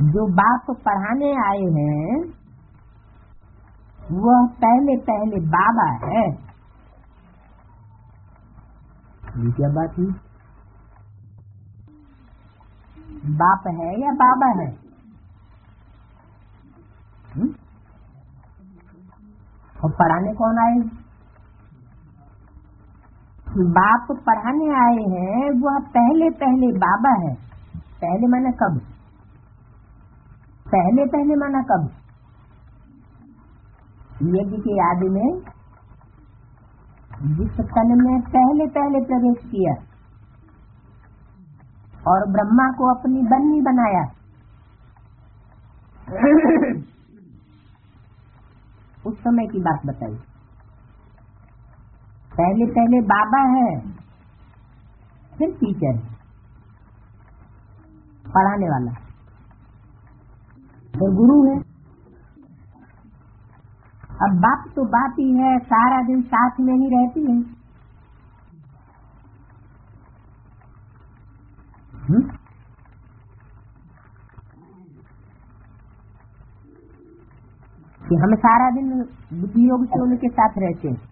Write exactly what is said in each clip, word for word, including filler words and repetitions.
जो बाप पढ़ाने आए हैं वह पहले पहले बाबा है। ये क्या बात हुई? बाप है या बाबा है? हुँ? और पढ़ाने कौन आए? बाप पढ़ाने आए हैं वह पहले पहले बाबा है। पहले माना कब? पहले पहले माना कब? यज्ञ के आदि में जिस तन में पहले पहले प्रवेश किया और ब्रह्मा को अपनी बन्नी बनाया उस समय की बात बताई। पहले पहले बाबा है, फिर टीचर पढ़ाने वाला, फिर गुरु है। अब बाप तो बाप ही है, सारा दिन साथ में ही रहती है। हुँ? कि हम सारा दिन बुद्धि योग से उनके साथ रहते हैं।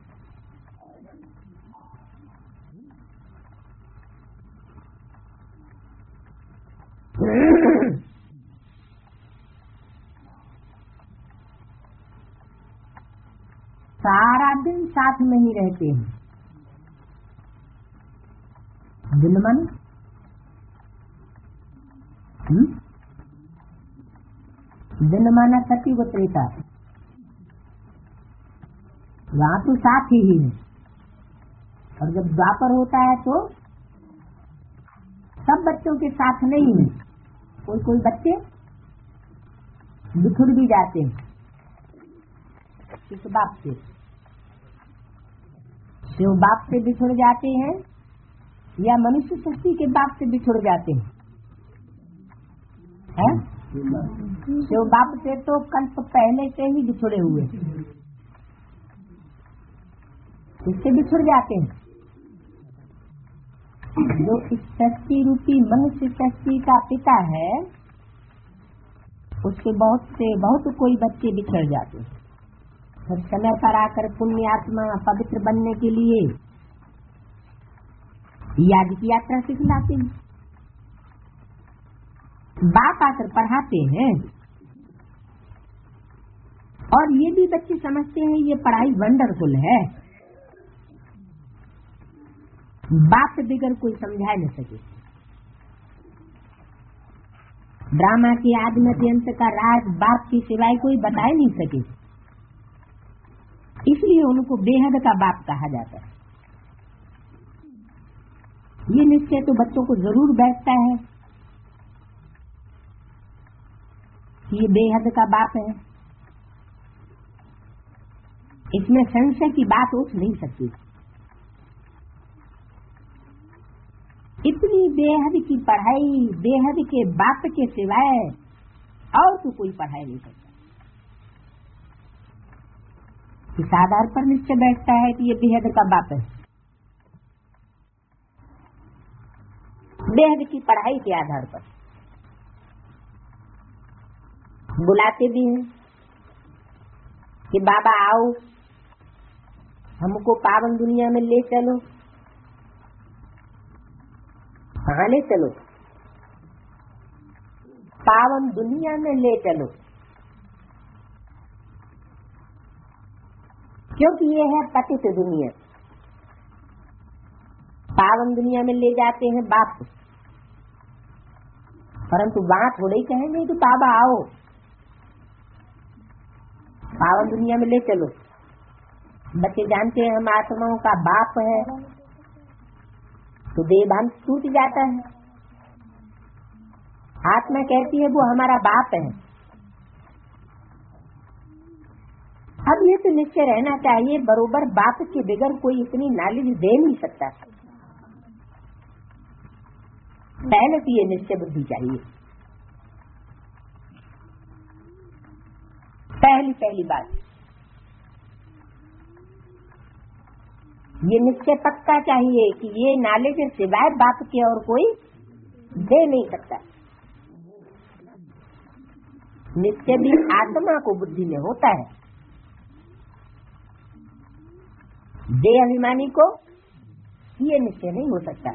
सारा दिन साथ में ही रहते हैं। दिन मन दिन माना सती व त्रेता, वहाँ तो साथ ही है। और जब द्वापर होता है तो सब बच्चों के साथ नहीं है, कोई कोई बच्चे बिछुड़ भी जाते हैं। किस बाप से? शिव बाप से बिछुड़ जाते हैं या मनुष्य शक्ति के बाप से बिछुड़ जाते हैं? है? शिव बाप से तो कल्प पहले से ही बिछुड़े हुए, इससे बिछुड़ जाते हैं। जो इस शक्ति रूपी मनुष्य शक्ति का पिता है उसके बहुत से बहुत कोई बच्चे बिछड़ जाते हैं। फिर समय पर आकर पुण्यात्मा पवित्र बनने के लिए याद की यात्रा सिखलाते हैं। बाप आकर पढ़ाते हैं और ये भी बच्चे समझते हैं ये पढ़ाई वंडरफुल है। बाप बिगर कोई समझा न सके। ड्रामा के आदि में अंत का राज बाप के सिवाय कोई बता ही नहीं सके, इसलिए उनको बेहद का बाप कहा जाता है। ये निश्चय तो बच्चों को जरूर बैठता है कि ये बेहद का बाप है, इसमें संशय की बात उठ नहीं सकती। इतनी बेहद की पढ़ाई बेहद के बाप के सिवाय और तो कोई पढ़ाई नहीं करता। इस आधार पर निश्चय बैठता है कि ये बेहद का बाप है। बेहद की पढ़ाई के आधार पर बुलाते भी हैं कि बाबा आओ हमको पावन दुनिया में ले चलो। कहाँ ले चलो? पावन दुनिया में ले चलो, क्योंकि ये है पतित दुनिया। पावन दुनिया में ले जाते हैं बाप, परंतु वहाँ थोड़े ही कहेंगे कि बाबा आओ पावन दुनिया में ले चलो। बच्चे जानते हैं हम आत्माओं का बाप है तो देहभान टूट जाता है। आत्मा कहती है वो हमारा बाप है। अब ये तो निश्चय रहना चाहिए बरोबर बाप के बगैर कोई इतनी नॉलेज दे नहीं सकता। पहले तो ये निश्चय बुद्धि चाहिए। पहली पहली बात ये निश्चय पक्का चाहिए कि ये नॉलेज सिवाय बाप के और कोई दे नहीं सकता। निश्चय भी आत्मा को बुद्धि में होता है, देह अभिमानी को ये निश्चय नहीं हो सकता।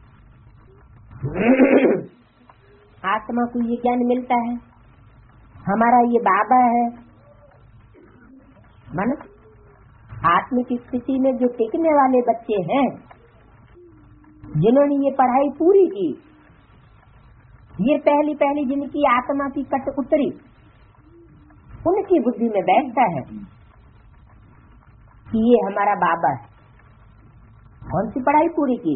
आत्मा को ये ज्ञान मिलता है, हमारा ये बाबा है। मन आत्मिक स्थिति में जो टिकने वाले बच्चे हैं, जिन्होंने ये पढ़ाई पूरी की, ये पहली पहली जिनकी आत्मा की कट उतरी, उनकी बुद्धि में बैठता है कि ये हमारा बाबा है। कौन सी पढ़ाई पूरी की?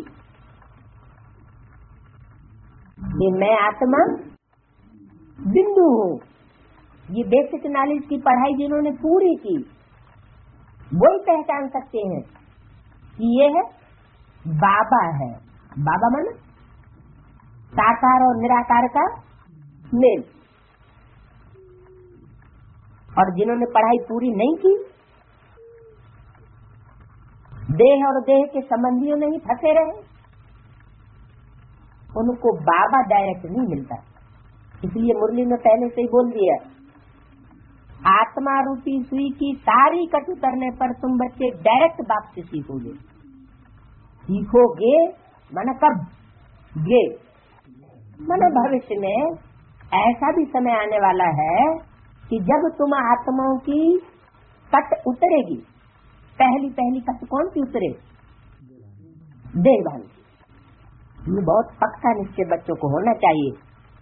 ये मैं आत्मा बिंदु हूँ। ये बेसिक नॉलेज की पढ़ाई जिन्होंने पूरी की, वही पहचान सकते हैं कि ये है बाबा है। बाबा मन साकार और निराकार का मेल। और जिन्होंने पढ़ाई पूरी नहीं की, देह और देह के संबंधियों में ही फंसे रहे, उनको बाबा डायरेक्ट नहीं मिलता। इसलिए मुरली में पहले से ही बोल दिया, आत्मा रूपी सुई की सारी कट उतरने पर तुम बच्चे डायरेक्ट बाप से सीखोगे। सीखोगे माना कब? गे माना भविष्य में ऐसा भी समय आने वाला है कि जब तुम आत्माओं की कट उतरेगी, पहली पहली कट कौन सी उतरे? देह वाली। ये बहुत पक्का निश्चय बच्चों को होना चाहिए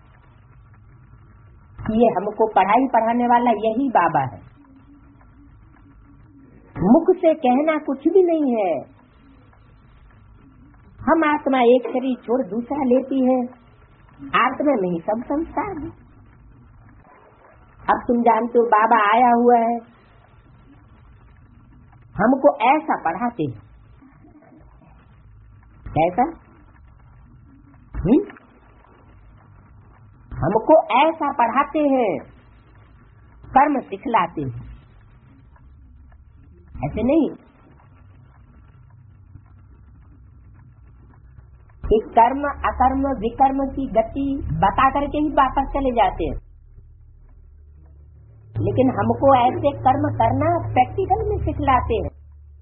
कि ये हमको पढ़ाई पढ़ाने वाला यही बाबा है। मुख से कहना कुछ भी नहीं है। हम आत्मा एक शरीर छोड़ दूसरा लेती है, आत्मा में ही सब संस्कार है। अब तुम जानते हो बाबा आया हुआ है, हमको ऐसा पढ़ाते हैं। कैसा? हुँ? हमको ऐसा पढ़ाते हैं, कर्म सिखलाते हैं। ऐसे नहीं कि कर्म अकर्म विकर्म की गति बता करके ही वापस चले जाते हैं, लेकिन हमको ऐसे कर्म करना प्रैक्टिकल में सिखलाते हैं,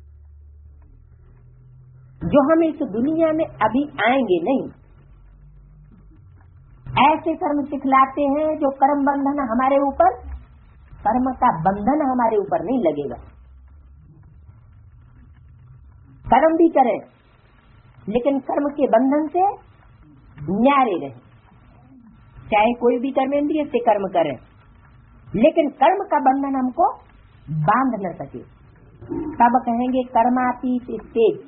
जो हम इस दुनिया में अभी आएंगे नहीं। ऐसे कर्म सिखलाते हैं जो कर्म बंधन हमारे ऊपर, कर्म का बंधन हमारे ऊपर नहीं लगेगा। कर्म भी करें, लेकिन कर्म के बंधन से न्यारे रहे। चाहे कोई भी कर्मेंद्रिय से कर्म करें, लेकिन कर्म का बंधन हमको बांध न सके। तब कहेंगे कर्मातीत स्टेज।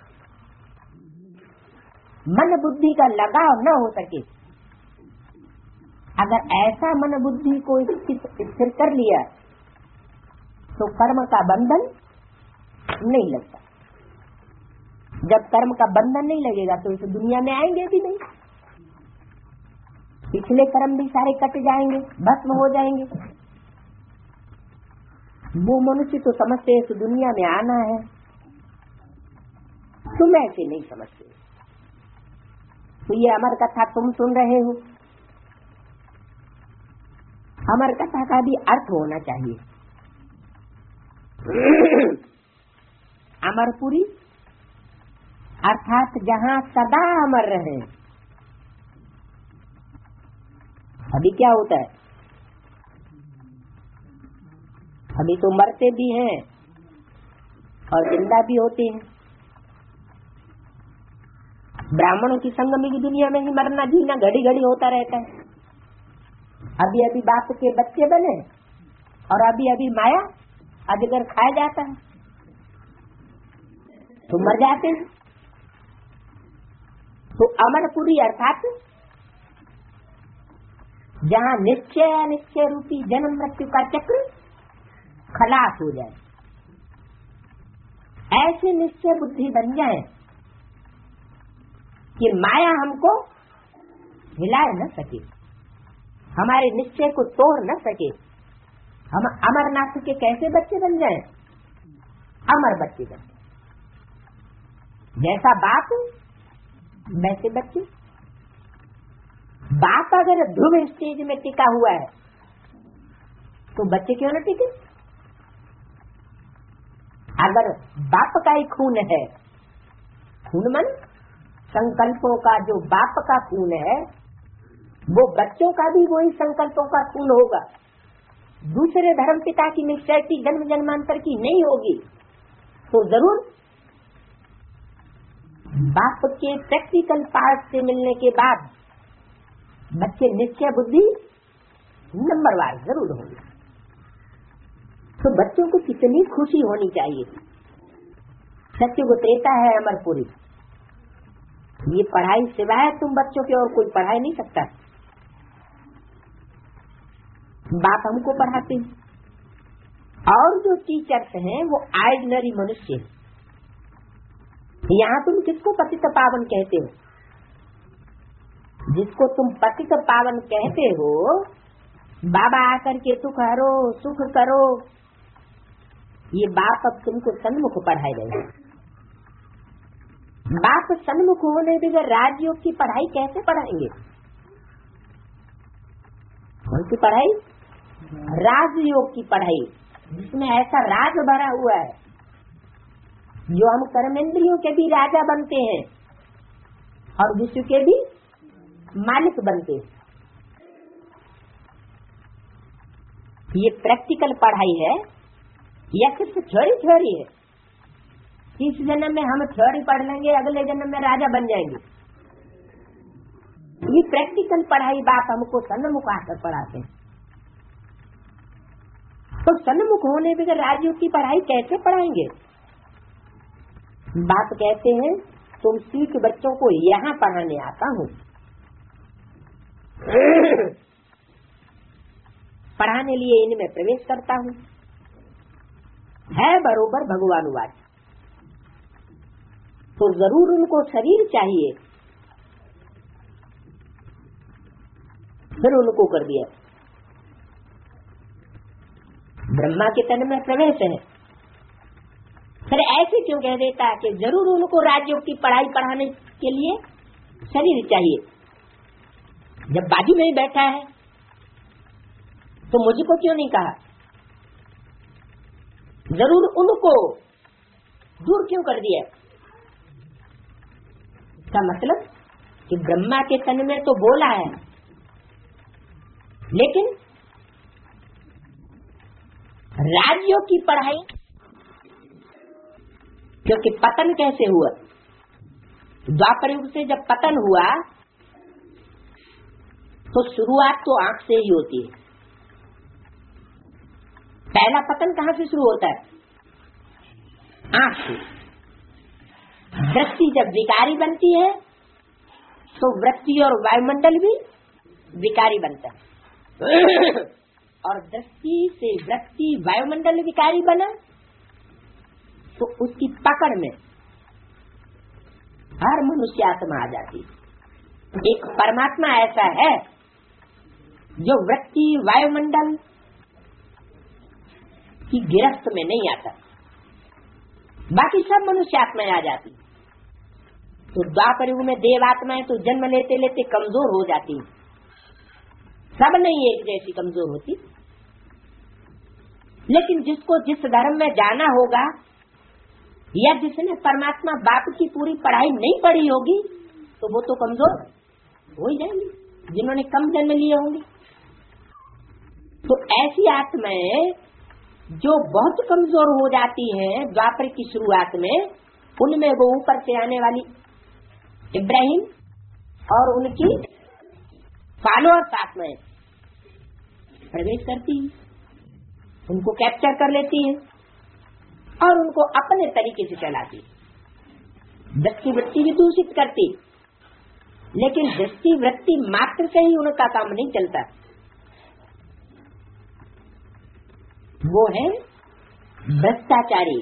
मन बुद्धि का लगाव न हो सके। अगर ऐसा मन बुद्धि को स्थिर कर लिया तो कर्म का बंधन नहीं लगता। जब कर्म का बंधन नहीं लगेगा तो इस दुनिया में आएंगे भी नहीं। पिछले कर्म भी सारे कट जाएंगे, भस्म हो जाएंगे। वो मनुष्य तो समझते इस दुनिया में आना है, तुम ऐसे नहीं समझते। तो ये अमर कथा तुम सुन रहे हो, अमर कथा का भी अर्थ होना चाहिए। अमरपुरी अर्थात जहाँ सदा अमर रहे। अभी क्या होता है? अभी तो मरते भी हैं और जिंदा भी होते हैं। ब्राह्मणों की संगमी की दुनिया में ही मरना जीना घड़ी घड़ी होता रहता है। अभी अभी बाप के बच्चे बने और अभी अभी माया अजगर खाया जाता है तो मर जाते हैं। तो अमरपुरी अर्थात जहाँ निश्चय अनिश्चय रूपी जन्म मृत्यु का चक्र खलास हो जाए, ऐसे निश्चय बुद्धि बन जाए कि माया हमको हिला न सके, हमारे निश्चय को तोड़ न सके। हम अमरनाथ के कैसे बच्चे बन जाएं? अमर बच्चे बन जाए। जैसा बाप वैसे बच्चे। बाप अगर ध्रुव स्टेज में टिका हुआ है तो बच्चे क्यों न टिके? अगर बाप का ही खून है, खून मन संकल्पों का, जो बाप का खून है वो बच्चों का भी वही संकल्पों का खून होगा। दूसरे धर्म पिता की निश्चय की जन्म जन्मांतर की नहीं होगी, तो जरूर बाप के प्रैक्टिकल पार्ट से मिलने के बाद बच्चे निश्चय बुद्धि नंबरवार जरूर होंगे। तो बच्चों को कितनी खुशी होनी चाहिए। सत्य को त्रेता है अमरपुरी, ये पढ़ाई सिवाय तुम बच्चों के और कोई पढ़ाई नहीं सकता। बाप हमको पढ़ाते हैं और जो टीचर्स हैं वो ऑर्डिनरी मनुष्य हैं। यहाँ तुम किसको पतित पावन कहते हो? जिसको तुम पतित पावन कहते हो, बाबा आकर के सुख हरो सुख करो, ये बाप अब तुमको सन्मुख पढ़ाए रहे। बाप सन्मुख होने बगैर राजयोग की पढ़ाई कैसे पढ़ाएंगे? कौन सी पढ़ाई? राजयोग की पढ़ाई, जिसमें ऐसा राज भरा हुआ है जो हम कर्मेंद्रियों के भी राजा बनते हैं और विश्व के भी मालिक बनते हैं। ये प्रैक्टिकल पढ़ाई है या सिर्फ थ्योरी थ्योरी है? इस जन्म में हम थ्योरी पढ़ लेंगे, अगले जन्म में राजा बन जाएंगे। ये प्रैक्टिकल पढ़ाई बाप हमको सन्मुख आकर पढ़ाते हैं। तो सन्मुख होने बगैर राजयोग की पढ़ाई कैसे पढ़ाएंगे? बाप कहते हैं तुम सीख बच्चों को यहाँ पढ़ाने आता हूँ। पढ़ाने लिए इनमें प्रवेश करता हूँ, है बरोबर भगवानुवाद। तो जरूर उनको शरीर चाहिए, फिर उनको कर दिया ब्रह्मा के तन में प्रवेश है। फिर ऐसे क्यों कह देता है कि जरूर उनको राज्यों की पढ़ाई पढ़ाने के लिए शरीर चाहिए? जब बाजू में ही बैठा है तो मुझको क्यों नहीं कहा? जरूर उनको दूर क्यों कर दिया? इसका मतलब कि ब्रह्मा के तन में तो बोला है, लेकिन राज्यों की पढ़ाई, क्योंकि पतन कैसे हुआ? द्वापर युग से जब पतन हुआ तो शुरुआत तो आंख से ही होती है। पहला पतन कहाँ से शुरू होता है? आंख से। दृष्टि जब विकारी बनती है तो वृत्ति और वायुमंडल भी विकारी बनता है। और दृष्टि से वृत्ति वायुमंडल विकारी बना तो उसकी पकड़ में हर मनुष्य आत्मा आ जाती। एक परमात्मा ऐसा है जो वृत्ति वायुमंडल की गिरफ्त में नहीं आता, बाकी सब मनुष्य आत्माएं आ जाती। तो द्वापर युग में देव आत्माएं तो जन्म लेते लेते कमजोर हो जाती, सब नहीं एक जैसी कमजोर होती। लेकिन जिसको जिस धर्म में जाना होगा या जिसने परमात्मा बाप की पूरी पढ़ाई नहीं पढ़ी होगी तो वो तो कमजोर हो ही जाएंगे, जिन्होंने कम जन्म लिए होंगे। तो ऐसी आत्माएं जो बहुत कमजोर हो जाती हैं द्वापर की शुरुआत में, उनमें वो ऊपर से आने वाली इब्राहिम और उनकी फॉलोअर्स आत्माएं प्रवेश करती हैं, उनको कैप्चर कर लेती हैं और उनको अपने तरीके से चलाती। दृष्टि वृत्ति भी दूषित करती, लेकिन दृष्टि वृत्ति मात्र से ही उनका काम नहीं चलता। वो है भ्रष्टाचारी,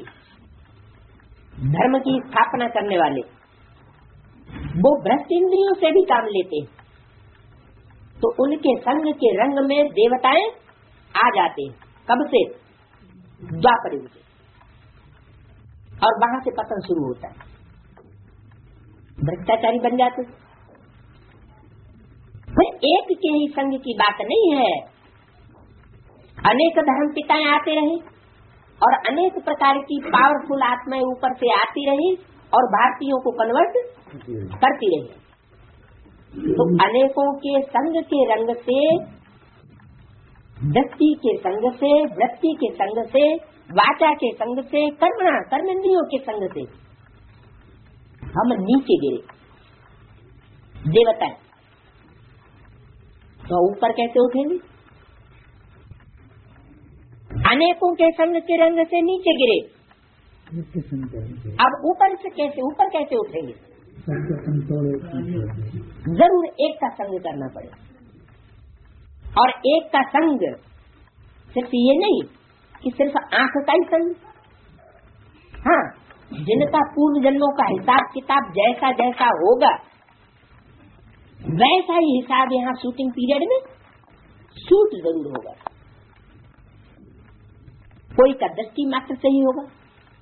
धर्म की स्थापना करने वाले। वो भ्रष्ट इंद्रियों से भी काम लेते, तो उनके संग के रंग में देवताएं आ जाते। कब से? द्वापर युग से। और वहां से पतन शुरू होता है, भ्रष्टाचारी बन जाते। फिर एक के ही संग की बात नहीं है, अनेक धर्म पिताएं आते रहे और अनेक प्रकार की पावरफुल आत्माएं ऊपर से आती रही और भारतीयों को कन्वर्ट करती रही। तो अनेकों के संग के रंग से, दृष्टि के संग से, वृत्ति के संग से, वाचा के संग से, कर्मणा कर्मेंद्रियों के संग से हम नीचे गिरे देवता, तो ऊपर कैसे उठेंगे? अनेकों के संग के रंग से नीचे गिरे, अब ऊपर से कैसे ऊपर कैसे उठेंगे? जरूर एक का संग करना पड़े, और एक का संग सिर्फ ये नहीं कि सिर्फ आंख का ही संग। हाँ, जिनका पूर्व जन्मों का हिसाब किताब जैसा जैसा होगा वैसा ही हिसाब यहाँ शूटिंग पीरियड में शूट जरूर होगा। कोई का दृष्टि मात्र से ही होगा,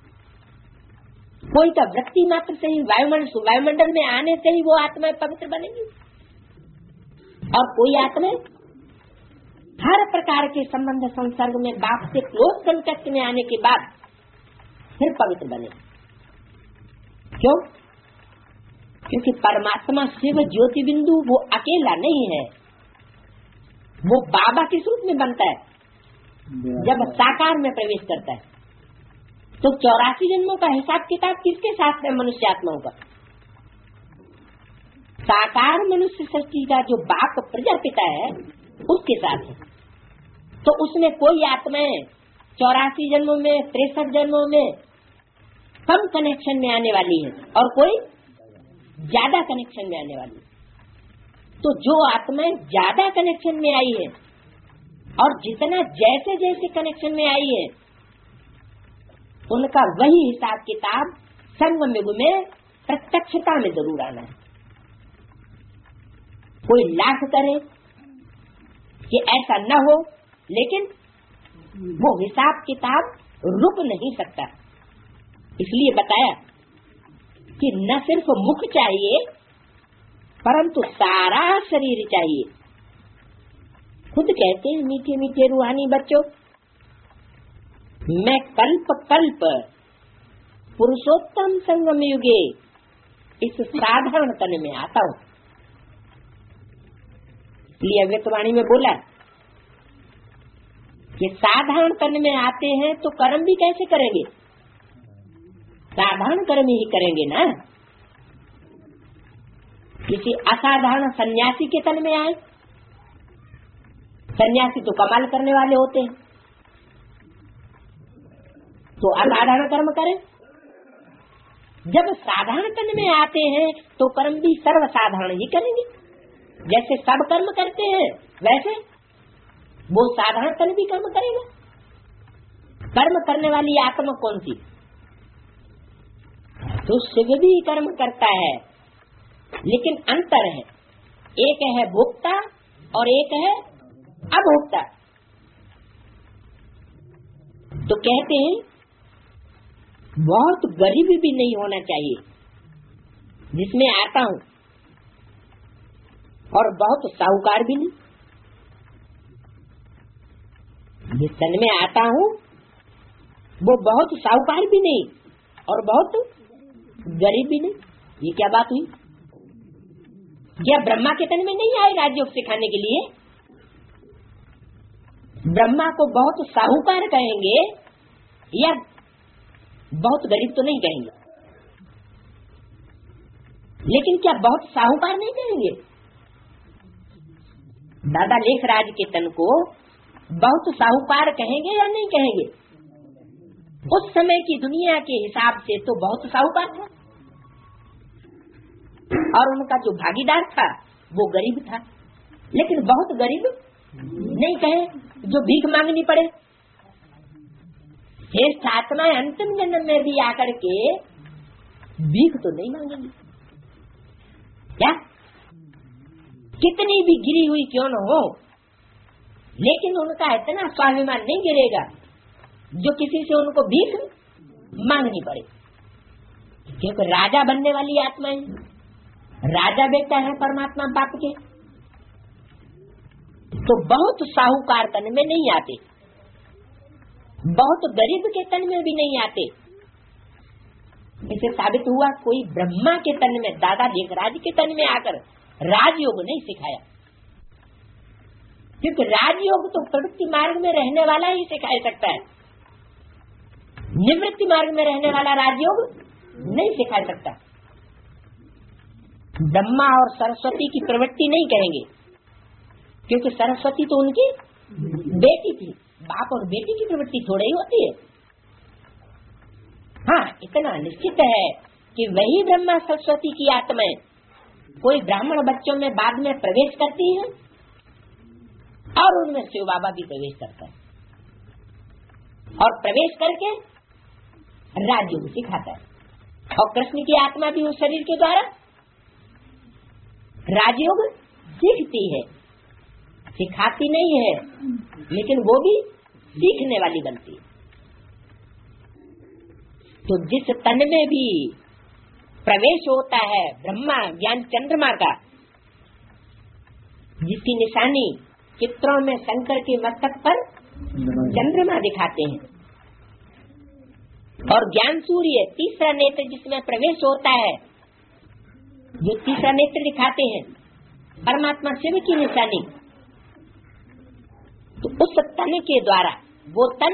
कोई का वृत्ति मात्र से ही, वायुमंडल वायुमंडल में आने से ही वो आत्माएं पवित्र बनेंगी, और कोई आत्माएं हर प्रकार के संबंध संसर्ग में बाप से क्लोज कांटेक्ट में आने के बाद फिर पवित्र बनेगी। क्यों? क्योंकि परमात्मा शिव ज्योति बिंदु वो अकेला नहीं है, वो बाबा के रूप में बनता है जब साकार में प्रवेश करता है। तो चौरासी जन्मों का हिसाब किताब किसके साथ है? मनुष्य आत्माओं का। साकार मनुष्य सृष्टि का जो बाप प्रजापिता है उसके साथ है। तो उसमें कोई आत्माएं चौरासी जन्मों में, तिरसठ जन्मों में कम कनेक्शन में आने वाली है और कोई ज्यादा कनेक्शन में आने वाली है। तो जो आत्माएं ज्यादा कनेक्शन में आई है और जितना जैसे जैसे कनेक्शन में आई है उनका वही हिसाब किताब संगम युग में प्रत्यक्षता में जरूर आना है। कोई लाख करे कि ऐसा न हो, लेकिन वो हिसाब किताब रुक नहीं सकता। इसलिए बताया कि न सिर्फ मुख चाहिए परंतु सारा शरीर चाहिए। खुद कहते हैं मीठे मीठे रूहानी बच्चों, मैं कल्प कल्प पुरुषोत्तम संगम युगे इस साधारण तन में आता हूँ। इसलिए अव्यक्तवाणी में बोला कि साधारण तन में आते हैं तो कर्म भी कैसे करेंगे? साधारण कर्म ही करेंगे ना। किसी असाधारण सन्यासी के तन में आए, सन्यासी तो कमाल करने वाले होते हैं, तो असाधारण कर्म करें। जब साधारण तन में आते हैं तो कर्म भी सर्वसाधारण ही करेंगे। जैसे सब कर्म करते हैं वैसे वो साधारण तन भी कर्म करेगा। कर्म करने वाली आत्मा कौन सी? तो शिव भी कर्म करता है, लेकिन अंतर है, एक है भोक्ता और एक है अभोक्ता। तो कहते हैं बहुत गरीब भी नहीं होना चाहिए जिसमें आता हूँ, और बहुत साहूकार भी नहीं। जिस तन में आता हूँ वो बहुत साहूकार भी नहीं और बहुत गरीब भी नहीं। ये क्या बात हुई? क्या ब्रह्मा के तन में नहीं आए राजयोग सिखाने के लिए? ब्रह्मा को बहुत साहूकार कहेंगे या बहुत गरीब तो नहीं कहेंगे, लेकिन क्या बहुत साहूकार नहीं कहेंगे? दादा लेखराज के तन को बहुत साहूकार कहेंगे या नहीं कहेंगे? उस समय की दुनिया के हिसाब से तो बहुत साहूकार था, और उनका जो भागीदार था वो गरीब था, लेकिन बहुत गरीब नहीं कहे जो भीख मांगनी पड़े। श्रेष्ठ आत्माएं अंतिम जन्म में भी आकर के भीख तो नहीं मांगेंगी। क्या कितनी भी गिरी हुई क्यों न हो, लेकिन उनका इतना स्वाभिमान नहीं गिरेगा जो किसी से उनको भीख मांगनी पड़े। क्योंकि राजा बनने वाली आत्माएं, राजा बेटा है परमात्मा बाप के, तो बहुत साहूकार तन में नहीं आते। बहुत गरीब के तन में भी नहीं आते। इसे साबित हुआ कोई ब्रह्मा के तन में, दादा लेखराज के तन में आकर राजयोग नहीं सिखाया, क्योंकि राजयोग तो प्रवृत्ति मार्ग में रहने वाला ही सिखा सकता है, निवृत्ति मार्ग में रहने वाला राजयोग नहीं सिखा सकता। ब्रह्मा और सरस्वती की प्रवृत्ति नहीं कहेंगे, क्योंकि सरस्वती तो उनकी बेटी थी, बाप और बेटी की प्रवृत्ति थोड़ी ही होती है। हाँ, इतना निश्चित है कि वही ब्रह्मा सरस्वती की आत्माएं कोई ब्राह्मण बच्चों में बाद में प्रवेश करती हैं और उनमें शिव बाबा भी प्रवेश करता है, और प्रवेश करके राजयोग सिखाता है। और कृष्ण की आत्मा भी उस शरीर के द्वारा राजयोग सीखती है, सिखाती नहीं है, लेकिन वो भी सीखने वाली बनती है। तो जिस तन में भी प्रवेश होता है ब्रह्मा ज्ञान चंद्रमा का, जिसकी निशानी चित्रों में शंकर के मस्तक पर चंद्रमा दिखाते हैं, और ज्ञान सूर्य तीसरा नेत्र जिसमें प्रवेश होता है, जो तीसरा नेत्र दिखाते हैं परमात्मा शिव की निशानी, तो उस तन के द्वारा वो तन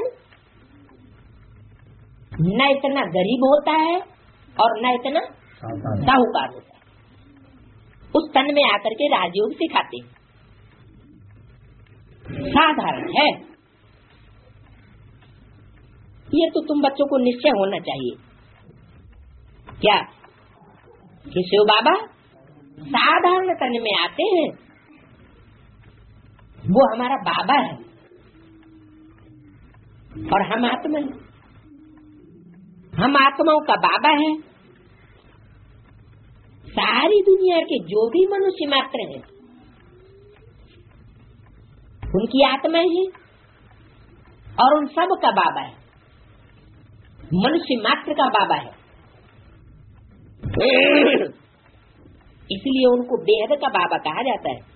न इतना गरीब होता है और न इतना साहूकार होता है। उस तन में आकर के राजयोग सिखाते हैं। साधारण है ये, तो तुम बच्चों को निश्चय होना चाहिए क्या कि शिव बाबा साधारण तन में आते हैं, वो हमारा बाबा है और हम आत्मा है, हम आत्माओं का बाबा है। सारी दुनिया के जो भी मनुष्य मात्र हैं उनकी आत्माएं हैं और उन सब का बाबा है, मनुष्य मात्र का बाबा है। इसलिए उनको बेहद का बाबा कहा जाता है,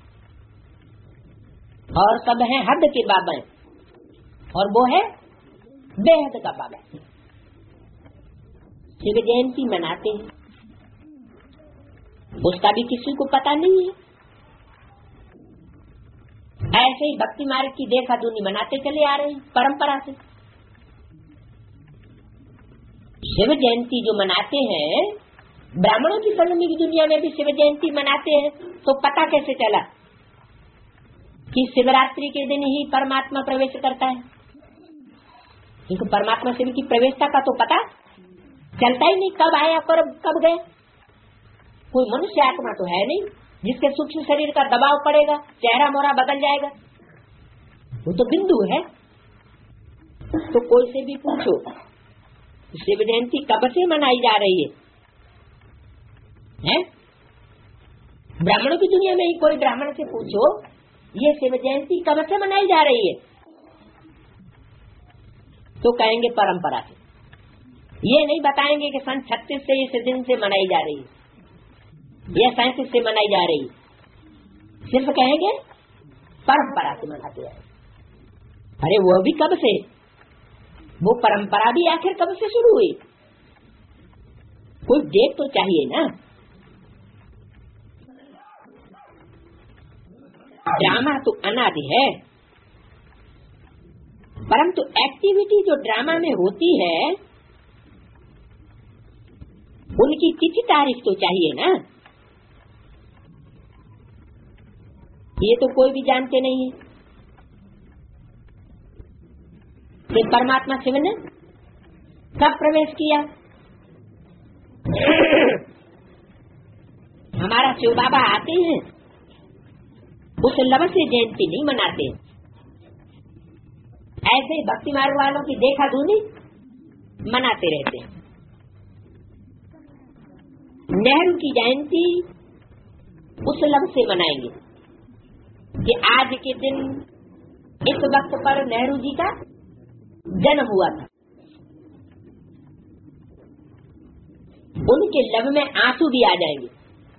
और सब हैं हद के बाबा हैं, और वो है बेहद का बाबा। शिव जयंती मनाते हैं, उसका भी किसी को पता नहीं है। ऐसे ही भक्ति मार्ग की देखा दुनी मनाते चले आ रहे हैं परंपरा से। शिव जयंती जो मनाते हैं, ब्राह्मणों की संगमी की दुनिया में भी शिव जयंती मनाते हैं, तो पता कैसे चला कि शिवरात्रि के दिन ही परमात्मा प्रवेश करता है? इनको परमात्मा शिव की प्रवेशता का तो पता चलता ही नहीं, कब आया और कब गए। कोई मनुष्य आत्मा तो है नहीं जिसके सूक्ष्म शरीर का दबाव पड़ेगा, चेहरा मोहरा बदल जाएगा, वो तो बिंदु है। तो कोई से भी पूछो शिव जयंती कब से मनाई जा रही है, है? ब्राह्मणों की दुनिया में ही कोई ब्राह्मण से पूछो ये शिव जयंती कब से मनाई जा रही है, तो कहेंगे परंपरा से। ये नहीं बताएंगे कि सन छत्तीस से इस दिन से मनाई जा रही है या सैंतीस से मनाई जा रही है, सिर्फ कहेंगे परंपरा से मनाते हैं। अरे वो भी कब से, वो परंपरा भी आखिर कब से शुरू हुई? कोई डेट तो चाहिए ना। ड्रामा तो अनादि है, परंतु एक्टिविटी जो ड्रामा में होती है उनकी तिथि तारीख तो चाहिए ना। ये तो कोई भी जानते नहीं है कि परमात्मा शिव ने कब प्रवेश किया। हमारा शिव बाबा आते हैं, उस लव से जयंती नहीं मनाते। ऐसे ही भक्ति मार्ग वालों की देखा दूनी मनाते रहते हैं। नेहरू की जयंती उस लव से मनाएंगे कि आज के दिन इस वक्त पर नेहरू जी का जन्म हुआ था। उनके लव में आंसू भी आ जाएंगे,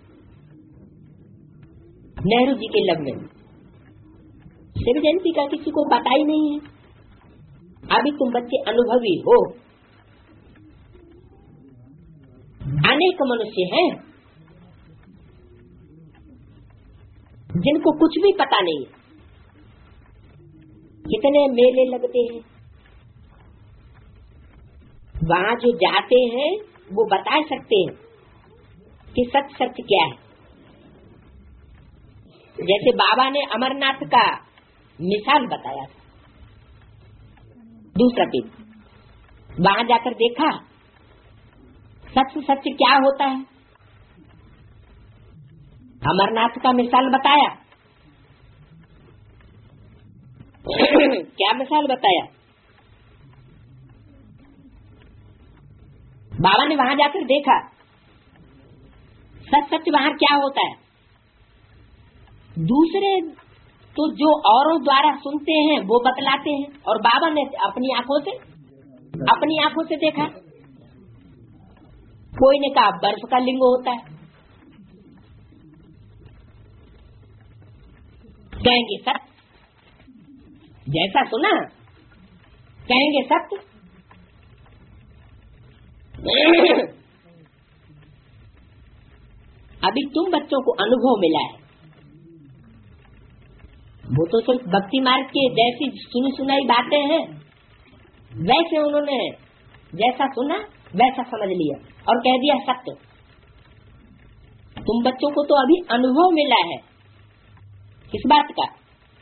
नेहरू जी के लव में। शिव जयंती का किसी को पता ही नहीं है, अभी तुम बच्चे अनुभवी हो, अनेक मनुष्य हैं जिनको कुछ भी पता नहीं है। कितने मेले लगते हैं, वहाँ जो जाते हैं वो बता सकते हैं कि सच सच क्या है। जैसे बाबा ने अमरनाथ का मिसाल बताया था, दूसरा दिन वहाँ जाकर देखा सच सच क्या होता है। अमरनाथ का मिसाल बताया क्या मिसाल बताया बाबा ने, वहाँ जाकर देखा सच सच वहाँ क्या होता है। दूसरे तो जो औरों द्वारा सुनते हैं वो बतलाते हैं, और बाबा ने अपनी आंखों से अपनी आंखों से देखा। कोई ने कहा बर्फ का लिंग होता है, कहेंगे सत्य, जैसा सुना कहेंगे सत्य। अभी तुम बच्चों को अनुभव मिला है, वो तो सिर्फ भक्ति मार्ग के जैसी सुनी सुनाई बातें हैं, वैसे उन्होंने जैसा सुना वैसा समझ लिया और कह दिया सत्य। तुम बच्चों को तो अभी अनुभव मिला है किस बात का,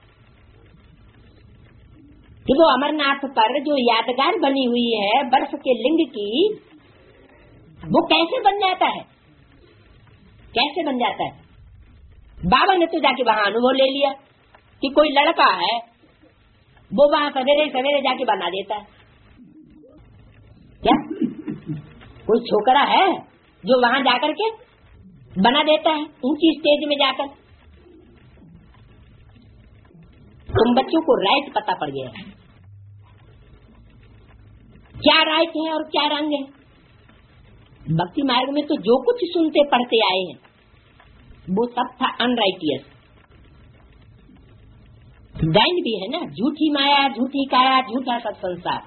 कि वो अमरनाथ पर जो यादगार बनी हुई है बर्फ के लिंग की, वो कैसे बन जाता है, कैसे बन जाता है। बाबा ने तो जाके वहाँ अनुभव ले लिया कि कोई लड़का है वो वहाँ सवेरे सवेरे जाके बना देता है। क्या कोई छोकरा है जो वहाँ जाकर के बना देता है ऊंची स्टेज में जाकर। तुम बच्चों को राइट पता पड़ गया है, क्या राइट है और क्या रंग है। भक्ति मार्ग में तो जो कुछ सुनते पढ़ते आए हैं वो सब था अनराइटियस। गायन भी है ना, झूठी माया झूठी काया झूठा सब संसार।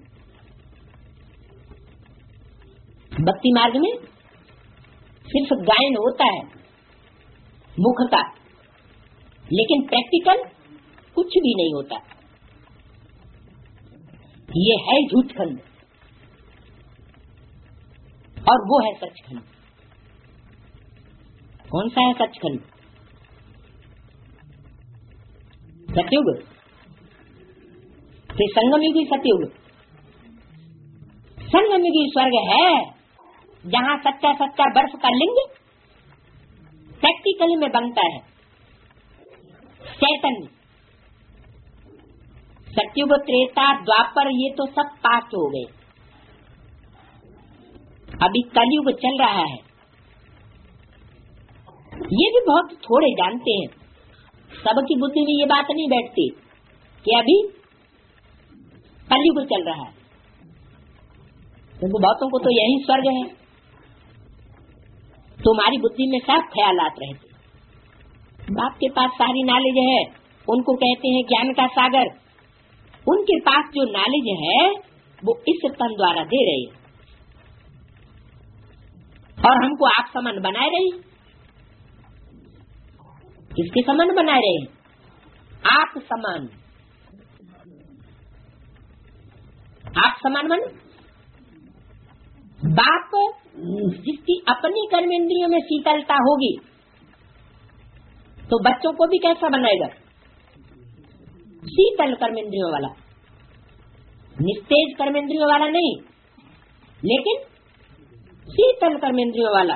भक्ति मार्ग में सिर्फ गायन होता है मुख का, लेकिन प्रैक्टिकल कुछ भी नहीं होता। ये है झूठखंड और वो है सचखंड। कौन सा है सचखंड? सतयुग से संगम युगी सतयुग। संगम युगी स्वर्ग है जहाँ सच्चा सच्चा बर्फ का लिंग प्रैक्टिकली में बनता है चैतन्य। सतयुग त्रेता द्वापर ये तो सब पास हो गए, अभी कलयुग चल रहा है। ये भी बहुत थोड़े जानते हैं, सबकी बुद्धि में ये बात नहीं बैठती कि अभी कलयुग चल रहा है, क्योंकि बहुतों को तो यही स्वर्ग है। तुम्हारी बुद्धि में सब ख्यालात रहते, बाप के पास सारी नॉलेज है, उनको कहते हैं ज्ञान का सागर। उनके पास जो नॉलेज है वो इस तन द्वारा दे रहे हैं और हमको आप समान बनाए रहे। किसके समान बनाए रहे हैं? आप समान। आप समान मन बाप जिसकी अपनी कर्मेंद्रियों में शीतलता होगी तो बच्चों को भी कैसा बनाएगा? शीतल कर्मेंद्रियों वाला, निस्तेज कर्मेंद्रियों वाला नहीं, लेकिन शीतल कर्मेंद्रियों वाला।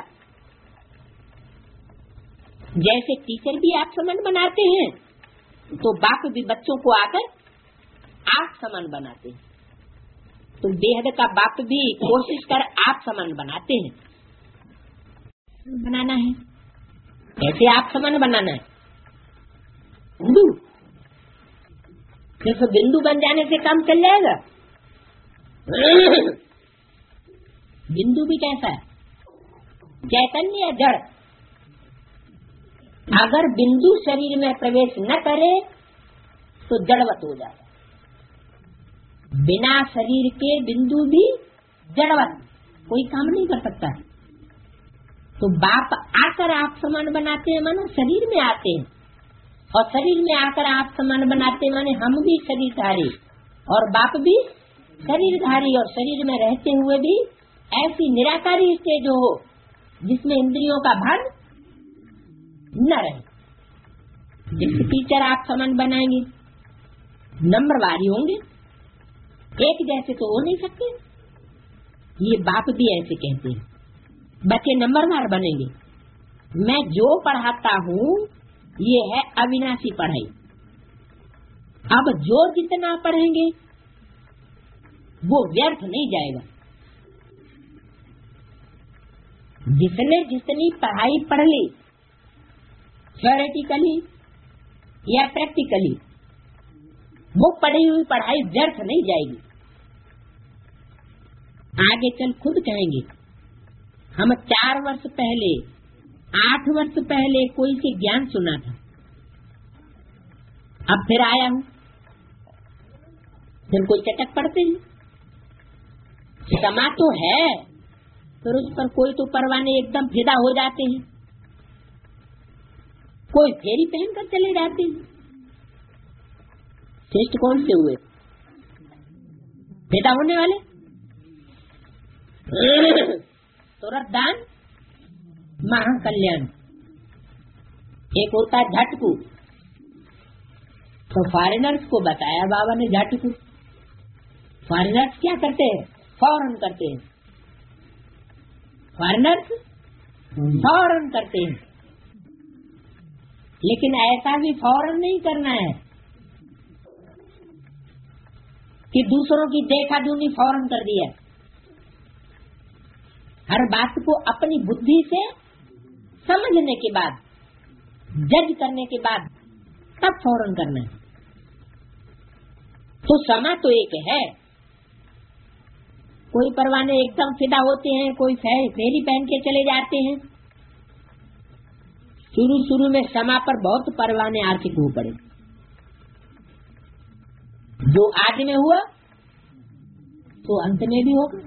जैसे टीचर भी आप समान बनाते हैं तो बाप भी बच्चों को आकर आप समान बनाते हैं। तो बेहद का बाप भी कोशिश कर आप समान बनाते हैं। बनाना है कैसे? आप समान बनाना है। बिंदु सिर्फ बिंदु बन जाने से काम चल जाएगा? बिंदु भी कैसा है? चैतन्य या जड़? अगर बिंदु शरीर में प्रवेश न करे तो जड़वत हो जाता। बिना शरीर के बिंदु भी जड़वत कोई काम नहीं कर सकता। तो बाप आकर आप समान बनाते हैं मानो शरीर में आते हैं, और शरीर में आकर आप समान बनाते माने हम भी शरीरधारी और बाप भी शरीरधारी, और शरीर में रहते हुए भी ऐसी निराकारी स्टेज हो जिसमें इंद्रियों का भान न रहे। जिस टीचर आप समान बनाएंगे नंबरवारी होंगे, एक जैसे तो हो नहीं सकते। ये बाप भी ऐसे कहते हैं, बच्चे नंबरवार बनेंगे। मैं जो पढ़ाता हूँ ये है अविनाशी पढ़ाई। अब जो जितना पढ़ेंगे वो व्यर्थ नहीं जाएगा। जिसने जितनी पढ़ाई पढ़ ली, थ्योरेटिकली या प्रैक्टिकली, वो पढ़ी हुई पढ़ाई व्यर्थ नहीं जाएगी। आगे चल खुद कहेंगे, हम चार वर्ष पहले, आठ वर्ष पहले कोई से ज्ञान सुना था, अब फिर आया हूँ, फिर कोई चटक पड़ते हैं। समा तो है, फिर उस पर कोई तो परवाने एकदम फिदा हो जाते हैं, कोई फेरी पहनकर चले जाते हैं। श्रेष्ठ कौन से हुए? फिदा होने वाले। तुरंत दान महाकल्याण। एक होता है झटकू, तो फॉरेनर्स को बताया बाबा ने झटकू। फॉरेनर्स क्या करते हैं? फौरन करते हैं। फॉरेनर्स फौरन करते हैं, लेकिन ऐसा भी फौरन नहीं करना है कि दूसरों की देखा दूनी फौरन कर दिया। हर बात को अपनी बुद्धि से समझने के बाद, जज करने के बाद तब फौरन करना है। तो समा तो एक है। कोई परवाने एकदम फिदा होते हैं, कोई फेरी पहन के चले जाते हैं। शुरू शुरू में समा पर बहुत परवाने आर्थिक हो पड़े। जो आज में हुआ तो अंत में भी होगा।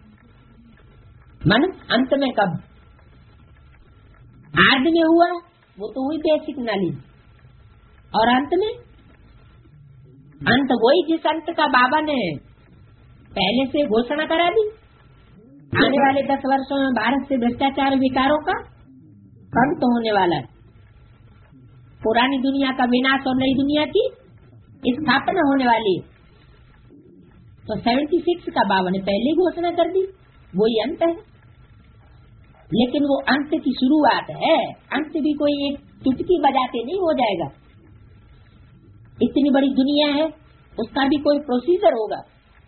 मन अंत में कब? आज में हुआ वो तो हुई बेसिक नॉलेज, और अंत में अंत वही जिस अंत का बाबा ने पहले से घोषणा करा दी। आने वाले दस वर्षों में भारत से भ्रष्टाचार विकारों का अंत होने वाला है। पुरानी दुनिया का विनाश और नई दुनिया की स्थापना होने वाली है। तो छिहत्तर का बाबा ने पहले घोषणा कर दी, वही अंत है। लेकिन वो अंत की शुरुआत है। अंत भी कोई एक चुटकी बजाते नहीं हो जाएगा। इतनी बड़ी दुनिया है, उसका भी कोई प्रोसीजर होगा।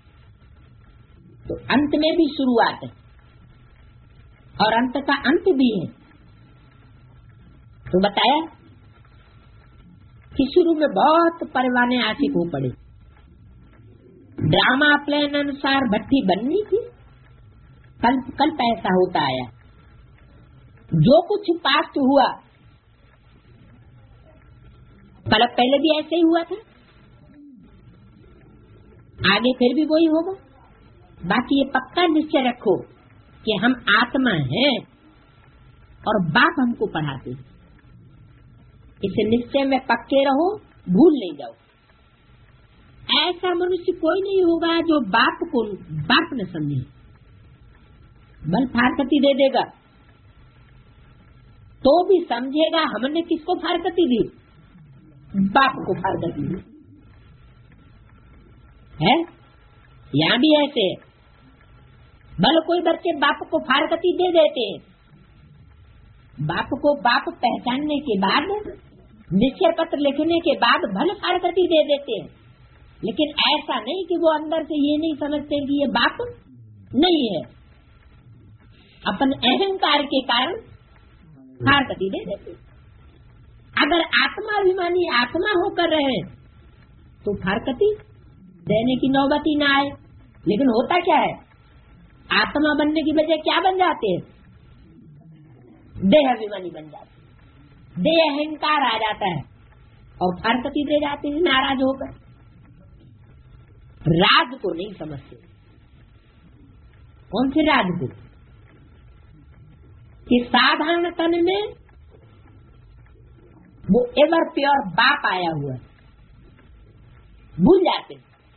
तो अंत में भी शुरुआत है और अंत का अंत भी है। तो बताया कि शुरू में बहुत परवाने आशिक हो पड़े। ड्रामा प्लान अनुसार भट्टी बननी थी, कल कल पैसा होता आया। जो कुछ पास्ट हुआ कल पहले भी ऐसे ही हुआ था, आगे फिर भी वही होगा। बाकी ये पक्का निश्चय रखो कि हम आत्मा हैं और बाप हमको पढ़ाते हैं। इस निश्चय में पक्के रहो, भूल नहीं जाओ। ऐसा मनुष्य कोई नहीं होगा जो बाप को बाप न समझे। बल फारकती दे देगा तो भी समझेगा हमने किसको फारकती दी? बाप को फारकती दी है। यहाँ भी ऐसे भले कोई बच्चे बाप को फारकती दे देते हैं, बाप को बाप पहचानने के बाद, निश्चय पत्र लिखने के बाद भले फारकती दे देते हैं, लेकिन ऐसा नहीं कि वो अंदर से ये नहीं समझते कि ये बाप नहीं है। अपन अहंकार के कारण फारकती दे देते। अगर आत्माभिमानी आत्मा होकर रहे तो फारकती देने की नौबत ही ना आए। लेकिन होता क्या है, आत्मा बनने की वजह क्या बन जाते हैं? देह अभिमानी बन जाते, देह अहंकार आ जाता है और फारकती दे जाते हैं नाराज होकर। राज को नहीं समझते। कौन से राज को? कि साधारण तन में वो एवर प्योर बाप आया हुआ है, भूल जाते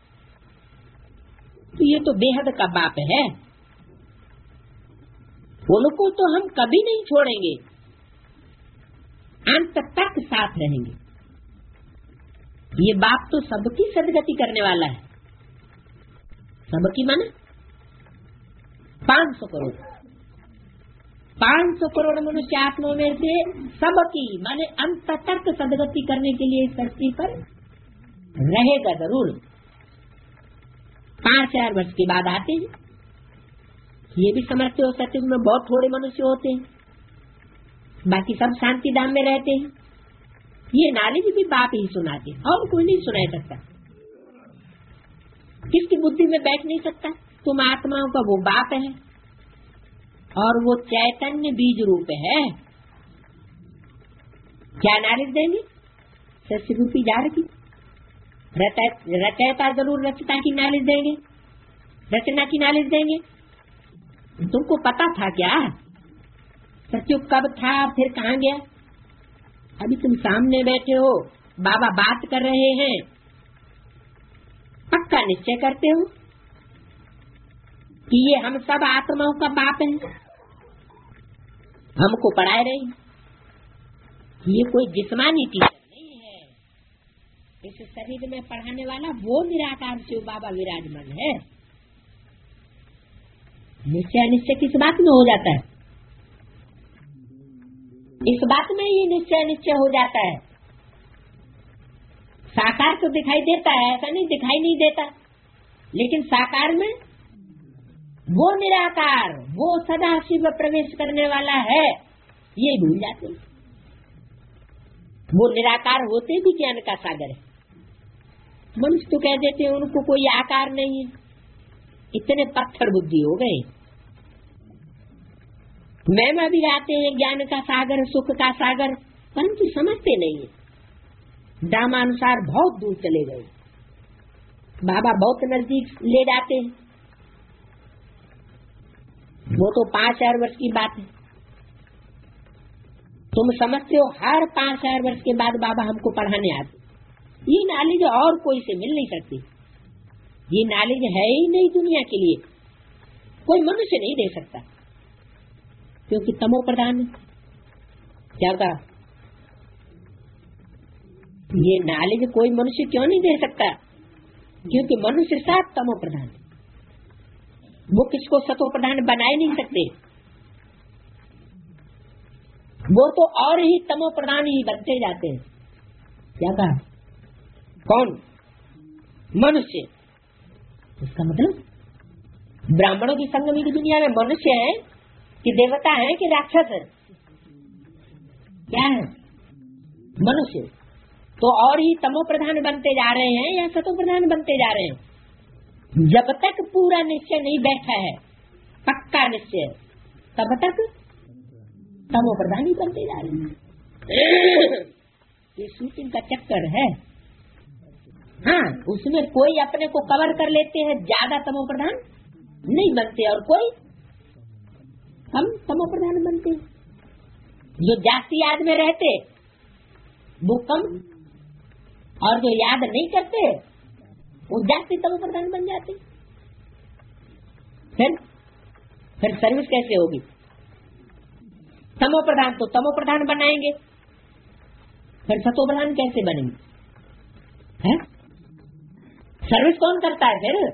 तो ये तो बेहद का बाप है, उनको तो हम कभी नहीं छोड़ेंगे, अंत तक साथ रहेंगे। ये बाप तो सबकी सदगति करने वाला है। सबकी माने पांच सौ करोड़ पांच सौ करोड़ मनुष्य आत्माओं में से सबकी माने अंत तक सदगति करने के लिए इस धरती पर रहेगा जरूर। पांच हजार वर्ष के बाद आते हैं, ये भी समझते हो सत्युग में बहुत थोड़े मनुष्य होते हैं, बाकी सब शांति धाम में रहते हैं। ये नॉलेज भी बाप ही सुनाते हैं और कोई नहीं सुना सकता, किसकी बुद्धि में बैठ नहीं सकता। तुम आत्माओं का वो बाप है और वो चैतन्य बीज रूप है। क्या नॉलेज देंगे? सस्य रूपी जार की रचयता जरूर रचता की नॉलेज देंगे, रचना की नॉलेज देंगे। तुमको पता था क्या सत्युग कब था फिर कहाँ गया? अभी तुम सामने बैठे हो, बाबा बात कर रहे हैं, पक्का निश्चय करते हो कि ये हम सब आत्माओं का बाप है, हमको पढ़ाए रहे। ये कोई जिस्मानी टीचर नहीं है, इस शरीर में पढ़ाने वाला वो निराकार शिव बाबा विराजमान है। निश्चय निश्चय किस बात में हो जाता है? इस बात में ये निश्चय निश्चय हो जाता है। साकार तो दिखाई देता है, ऐसा नहीं दिखाई नहीं देता, लेकिन साकार में वो निराकार, वो सदा शिव प्रवेश करने वाला है, ये भूल जाते। वो निराकार होते भी ज्ञान का सागर है। मनुष्य तो कह देते हैं उनको कोई आकार नहीं है, इतने पत्थर बुद्धि हो गए। मैं भी आते हैं ज्ञान का सागर, सुख का सागर, परंतु समझते नहीं है। ड्रामानुसार बहुत दूर चले गए, बाबा बहुत नजदीक ले जाते हैं। वो तो पांच हजार वर्ष की बात है, तुम समझते हो हर पांच हजार वर्ष के बाद बाबा हमको पढ़ाने आते। ये नॉलेज और कोई से मिल नहीं सकती, ये नॉलेज है ही नहीं दुनिया के लिए, कोई मनुष्य नहीं दे सकता, क्योंकि तमो प्रधान है। क्या कहा? ये नॉलेज कोई मनुष्य क्यों नहीं दे सकता? क्योंकि मनुष्य साथ तमो प्रधान है, वो किसको सतो प्रधान बना ही नहीं सकते। वो तो और ही तमो प्रधान ही बनते जाते हैं। क्या कहा? कौन? मनुष्य। इसका मतलब ब्राह्मणों की संगमी की दुनिया में मनुष्य है कि देवता है कि राक्षस है? क्या है? मनुष्य। तो और ही तमो प्रधान बनते जा रहे हैं या सतो प्रधान बनते जा रहे हैं? जब तक पूरा निश्चय नहीं बैठा है, पक्का निश्चय, तब तक तमो प्रधान ही बनते जा रहे हैं। ये शूटिंग का चक्कर है। हाँ, उसमें कोई अपने को कवर कर लेते हैं, ज्यादा तमो प्रधान नहीं बनते और कोई हम तमो प्रधान बनते हैं। जो जास्ती याद में रहते वो कम, और जो याद नहीं करते वो जास्ती तमो प्रधान बन जाते। फिर फिर सर्विस कैसे होगी? तमो प्रधान तो तमो प्रधान बनाएंगे, फिर सतो प्रधान कैसे बनेंगे? है? सर्विस कौन करता है फिर?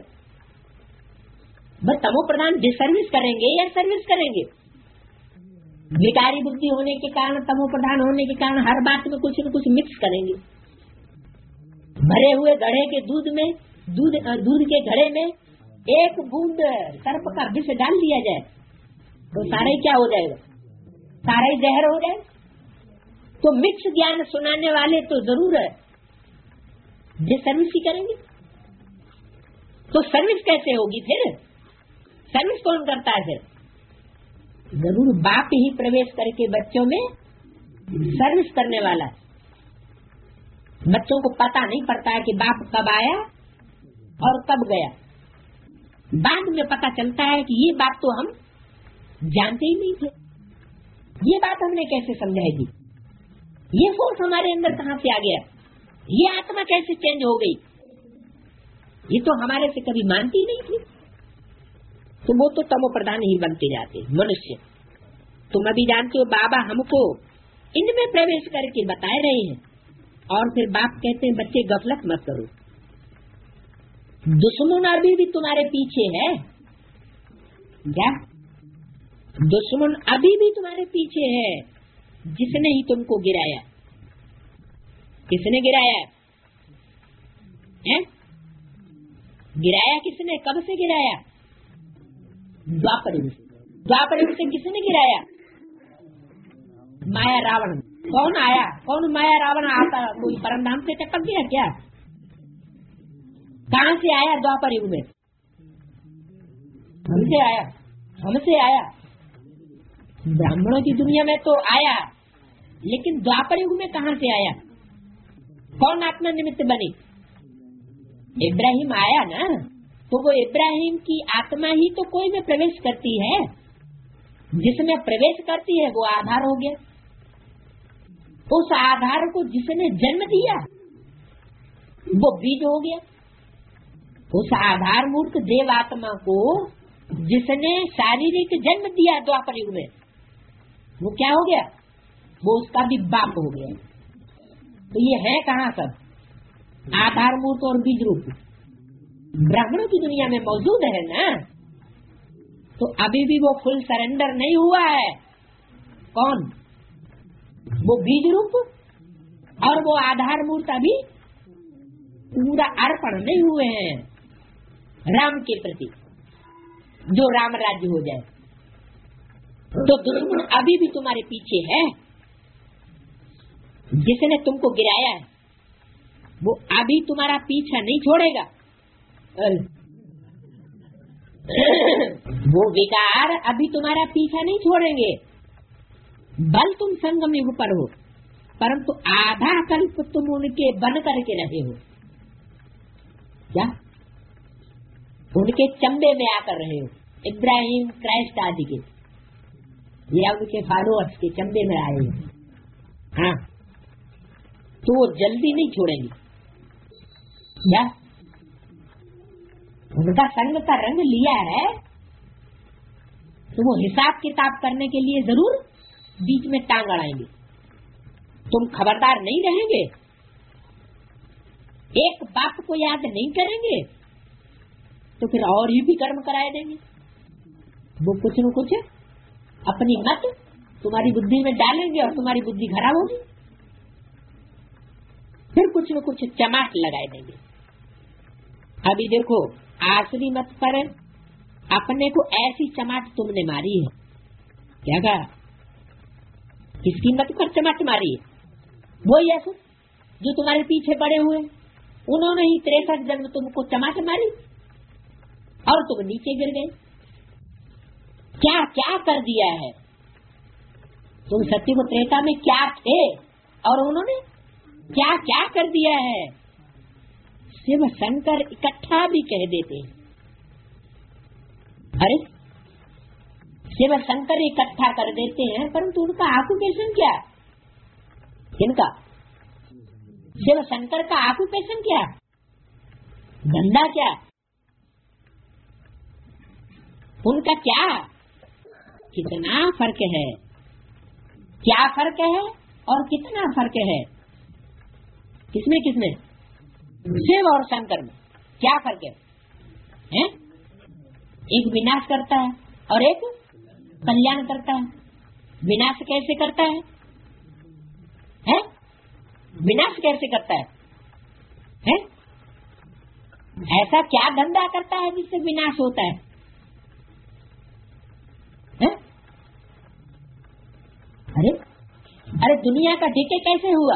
बस तमो प्रधान डिसर्विस करेंगे या सर्विस करेंगे? विकारी बुद्धि होने के कारण, तमो प्रधान होने के कारण हर बात में कुछ न कुछ मिक्स करेंगे। भरे हुए घड़े के दूध में दूध दूध के घड़े में एक बूंद सर्प का विष डाल दिया जाए तो सारा ही क्या हो जाएगा? सारा ही जहर हो जाए। तो मिक्स ज्ञान सुनाने वाले तो जरूर है, डिसर्विस ही करेंगे। तो सर्विस कैसे होगी फिर? सर्विस कौन करता है फिर? जरूर बाप ही प्रवेश करके बच्चों में सर्विस करने वाला है। बच्चों को पता नहीं पड़ता है कि बाप कब आया और कब गया। बाद में पता चलता है कि ये बात तो हम जानते ही नहीं थे, ये बात हमने कैसे समझाई दी, ये फोर्स हमारे अंदर कहाँ से आ गया, ये आत्मा कैसे चेंज हो गई, ये तो हमारे से कभी मानती नहीं थी। तो वो तो तमो प्रधान ही बनते जाते मनुष्य। तुम अभी जानते हो बाबा हमको इनमें प्रवेश करके बता रहे हैं, और फिर बाप कहते हैं बच्चे गफलत मत करो, दुश्मन अभी भी तुम्हारे पीछे है। क्या दुश्मन अभी भी तुम्हारे पीछे है, जिसने ही तुमको गिराया। किसने गिराया है? गिराया किसने, कब से गिराया? द्वापर युग से। द्वापर युग से किसने गिराया? माया रावण। कौन आया, कौन माया रावण आता? कोई परमधाम से टपक गया क्या? कहाँ से आया द्वापर युग में? हमसे आया, हमसे आया। ब्राह्मणों की दुनिया में तो आया, लेकिन द्वापर युग में कहाँ से आया? कौन आत्मा निमित्त बनी? इब्राहिम आया ना, तो वो इब्राहिम की आत्मा ही तो कोई में प्रवेश करती है, जिसमें प्रवेश करती है वो आधार हो गया। उस आधार को जिसने जन्म दिया वो बीज हो गया। उस आधार मूर्त देव आत्मा को जिसने शारीरिक जन्म दिया द्वापर युग में, वो क्या हो गया? वो उसका भी बाप हो गया। तो ये है कहाँ सब? आधार मूर्त और बीज रूप ब्राह्मणों की दुनिया में मौजूद है ना। तो अभी भी वो फुल सरेंडर नहीं हुआ है। कौन? वो बीज रूप और वो आधार मूर्त अभी पूरा अर्पण नहीं हुए हैं राम के प्रति, जो राम राज्य हो जाए। तो दुश्मन अभी भी तुम्हारे पीछे है, जिसने तुमको गिराया है वो अभी तुम्हारा पीछा नहीं छोड़ेगा। वो विकार अभी तुम्हारा पीछा नहीं छोड़ेंगे। बल तुम संगम युग पर हो, परंतु आधा कल्प तुम उनके बन करके रहे हो। क्या? उनके चंबे में आकर रहे हो। इब्राहिम क्राइस्ट आदि के, या उनके फॉलोअर्स के चंबे में आए हो। हाँ, तो वो जल्दी नहीं छोड़ेंगे। क्या? उनका संग का रंग लिया है तो वो हिसाब किताब करने के लिए जरूर बीच में टांग अड़ाएंगे। तुम खबरदार नहीं रहेंगे, एक बाप को याद नहीं करेंगे तो फिर और ही भी कर्म कराए देंगे। वो कुछ न कुछ अपनी मत तुम्हारी बुद्धि में डालेंगे और तुम्हारी बुद्धि खराब होगी। फिर कुछ न कुछ चमाट लगाए देंगे। अभी देखो, आसरी मत पर अपने को ऐसी चमाट तुमने मारी है। क्या कहा? किसकी मत पर चमाट मारी है? वो यीशु जो तुम्हारे पीछे पड़े हुए, उन्होंने ही तिरसठ जन्म तुमको चमाट मारी और तुम नीचे गिर गए। क्या क्या कर दिया है? तुम सत्य को त्रेता में क्या थे और उन्होंने क्या क्या कर दिया है? शिव शंकर इकट्ठा भी कह देते हैं। अरे शिव शंकर इकट्ठा कर देते हैं, परंतु उनका ऑक्यूपेशन क्या? किनका? शिव शंकर का ऑक्यूपेशन क्या? धंधा क्या? उनका क्या? कितना फर्क है? क्या फर्क है और कितना फर्क है? किसमें किसमें? शिव और शंकर में क्या फर्क है? हैं? एक विनाश करता है और एक कल्याण करता है। विनाश कैसे करता है? हैं? विनाश कैसे करता है? हैं? ऐसा क्या धंधा करता है जिससे विनाश होता है? हैं? अरे अरे दुनिया का डिके कैसे हुआ?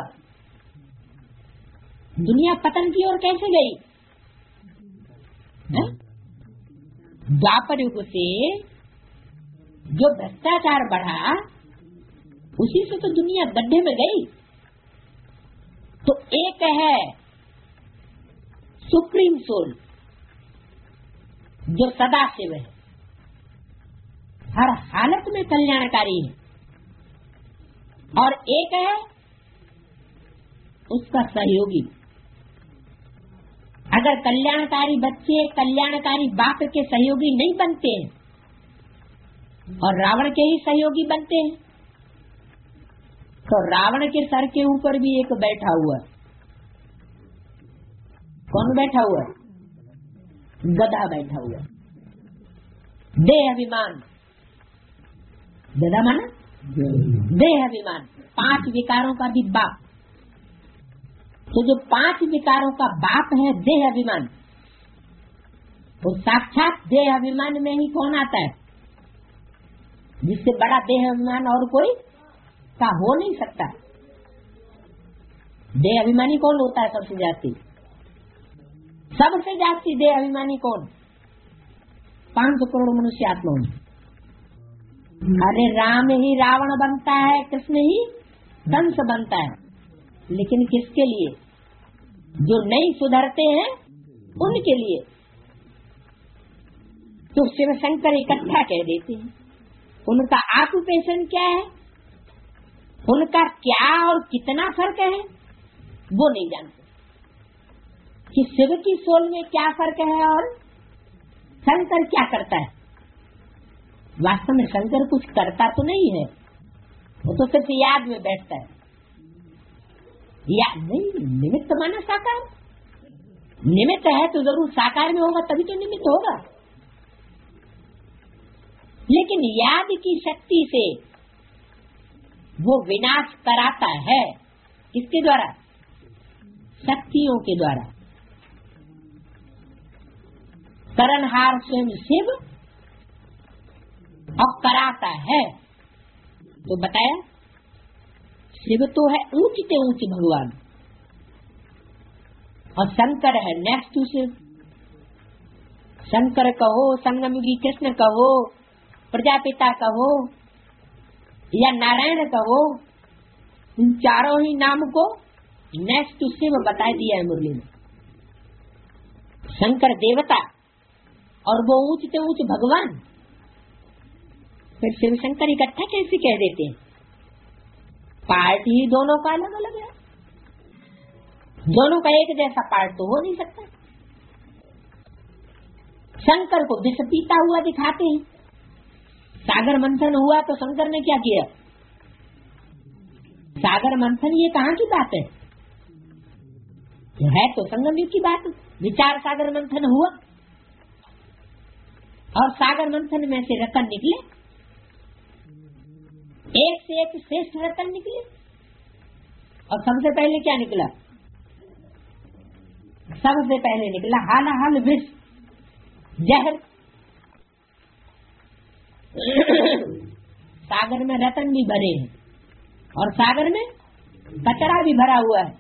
दुनिया पतन की ओर कैसे गई? द्वापर युग से जो भ्रष्टाचार बढ़ा, उसी से तो दुनिया गड्ढे में गई। तो एक है सुप्रीम सोल जो सदा शिव है, हर हालत में कल्याणकारी है, और एक है उसका सहयोगी। अगर कल्याणकारी बच्चे कल्याणकारी बाप के सहयोगी नहीं बनते हैं और रावण के ही सहयोगी बनते हैं, तो रावण के सर के ऊपर भी एक बैठा हुआ है। कौन बैठा हुआ है? गधा बैठा हुआ है। देह अभिमान, गधा माना देह अभिमान, पांच विकारों का भी बाप। तो जो पांच विकारों का बाप है देह अभिमान, तो साक्षात देह अभिमान में ही कौन आता है? जिससे बड़ा देह अभिमान और कोई का हो नहीं सकता। देह अभिमानी कौन होता है सबसे जास्ती? सबसे जास्ती देह अभिमानी कौन? पांच सौ करोड़ मनुष्य आत्माओं में। अरे राम ही रावण बनता है, कृष्ण ही कंस बनता है, लेकिन किसके लिए? जो नहीं सुधरते हैं उनके लिए। तो शिव शंकर इकट्ठा कह देते हैं। उनका ऑक्यूपेशन क्या है, उनका क्या और कितना फर्क है वो नहीं जानते कि शिव की सोल में क्या फर्क है और शंकर क्या करता है। वास्तव में शंकर कुछ करता तो नहीं है, वो तो सिर्फ याद में बैठता है। याद नहीं, निमित्त माना साकार। निमित्त है तो जरूर साकार में होगा, तभी तो निमित्त होगा। लेकिन याद की शक्ति से वो विनाश कराता है। किसके द्वारा? शक्तियों के द्वारा। करणहार स्वयं शिव और कराता है। तो बताया शिव तो है ऊंच से ऊंच भगवान, और शंकर है नेक्स्ट टू शिव। शंकर कहो, संगमयुगी कृष्ण कहो, प्रजापिता कहो या नारायण कहो, इन चारों ही नाम को नेक्स्ट टू शिव बता दिया है मुरली में। शंकर देवता और वो ऊंच से ऊंच भगवान, फिर शिव शंकर इकट्ठा कैसे कह देते हैं? पार्ट ही दोनों का अलग अलग है। दोनों का एक जैसा पार्ट तो हो नहीं सकता। शंकर को विष पीता हुआ दिखाते हैं। सागर मंथन हुआ तो शंकर ने क्या किया? सागर मंथन ये कहाँ की बात है? तो है तो संगम युग की बात। विचार सागर मंथन हुआ और सागर मंथन में से रतन निकले, एक से एक श्रेष्ठ रतन निकले। और सबसे पहले क्या निकला? सबसे पहले निकला हालाहाल विष, जहर। सागर में रतन भी भरे हैं और सागर में कचरा भी भरा हुआ है।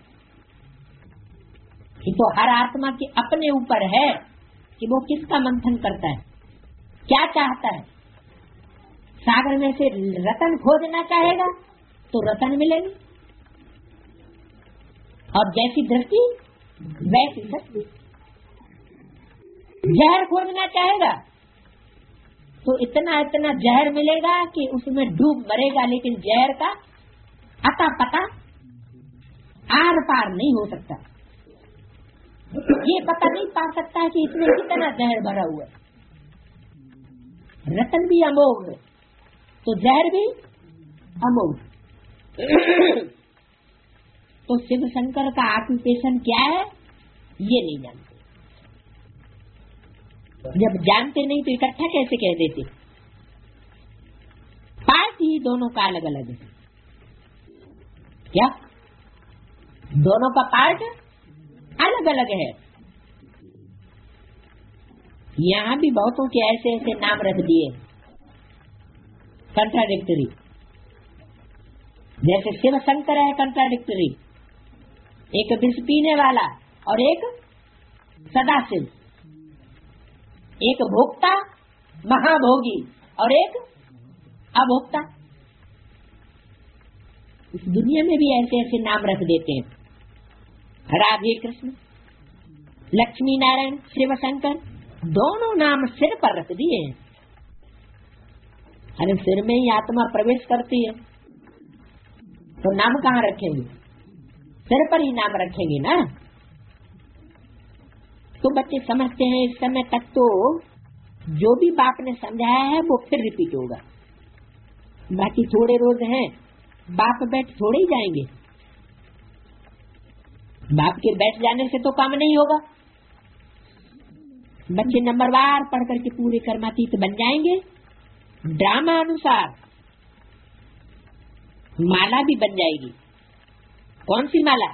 ये तो हर आत्मा के अपने ऊपर है कि वो किसका मंथन करता है, क्या चाहता है। सागर में से रतन खोजना चाहेगा तो रतन मिलेंगे, और जैसी दृष्टि वैसी शक्ति। जहर खोजना चाहेगा तो इतना इतना जहर मिलेगा कि उसमें डूब मरेगा, लेकिन जहर का अता पता आर पार नहीं हो सकता। ये पता नहीं पा सकता कि इसमें कितना जहर भरा हुआ है। रतन भी अमोघ है तो जहर भी अमोघ। तो शिव शंकर का ऑक्यूपेशन क्या है ये नहीं जानते। जब जानते नहीं तो इकट्ठा कैसे कह देते? पार्ट ही दोनों का अलग अलग है। क्या दोनों का पार्ट अलग अलग है? यहाँ भी बहुतों के ऐसे ऐसे नाम रख दिए कंट्राडिक्टरी। जैसे शिव शंकर है कंट्राडिक्टरी, एक विष पीने वाला और एक सदाशिव, एक भोक्ता महाभोगी और एक अभोक्ता। इस दुनिया में भी ऐसे ऐसे नाम रख देते हैं। राधे कृष्ण, लक्ष्मी नारायण, शिव शंकर, दोनों नाम सिर पर रख दिए। अरे सिर में ही आत्मा प्रवेश करती है तो नाम कहाँ रखेंगे? सिर पर ही नाम रखेंगे ना। तो बच्चे समझते हैं इस समय तक तो जो भी बाप ने समझाया है वो फिर रिपीट होगा। बाकी थोड़े रोज हैं, बाप बैठ थोड़े ही जाएंगे। बाप के बैठ जाने से तो काम नहीं होगा। बच्चे नंबरवार पढ़ करके पूरे कर्मातीत बन जाएंगे। ड्रामा अनुसार माला भी बन जाएगी। कौन सी माला?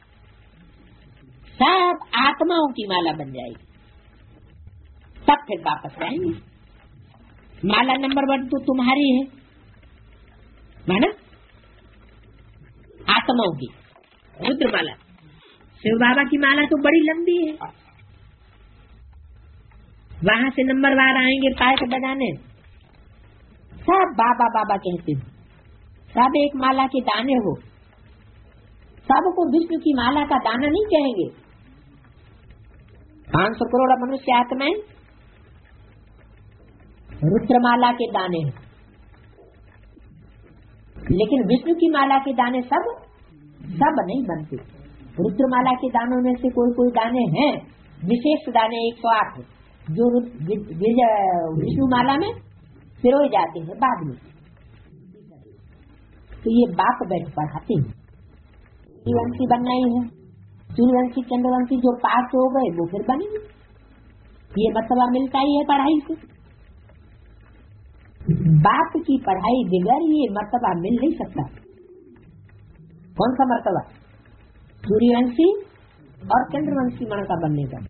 सब आत्माओं की माला बन जाएगी। तब फिर वापस आएंगे। माला नंबर वन तो तुम्हारी है माना, आत्माओं की रुद्र माला। शिव बाबा की माला तो बड़ी लंबी है। वहां से नंबरवार आएंगे पायक बजाने। सब बाबा बाबा कहते हैं। सब एक माला के दाने हो। सबको विष्णु की माला का दाना नहीं कहेंगे। पांच सौ करोड़ मनुष्य आत्माएं रुद्रमाला के दाने हैं। लेकिन विष्णु की माला के दाने सब सब नहीं बनते। रुद्रमाला के दानों में से कोई कोई दाने हैं, विशेष दाने एक सौ आठ जो विष्णु माला में पिरोए जाते हैं बाद में। तो ये बाप बैठ पढ़ाते हैं। सूर्यवंशी बनना ही है। सूर्यवंशी चंद्रवंशी जो पास हो गए वो फिर बनेंगे। ये मर्तबा मिलता ही है पढ़ाई से। बाप की पढ़ाई बगैर ये मर्तबा मिल नहीं सकता। कौन सा मर्तबा? सूर्यवंशी और चंद्रवंशी मण का बनने का।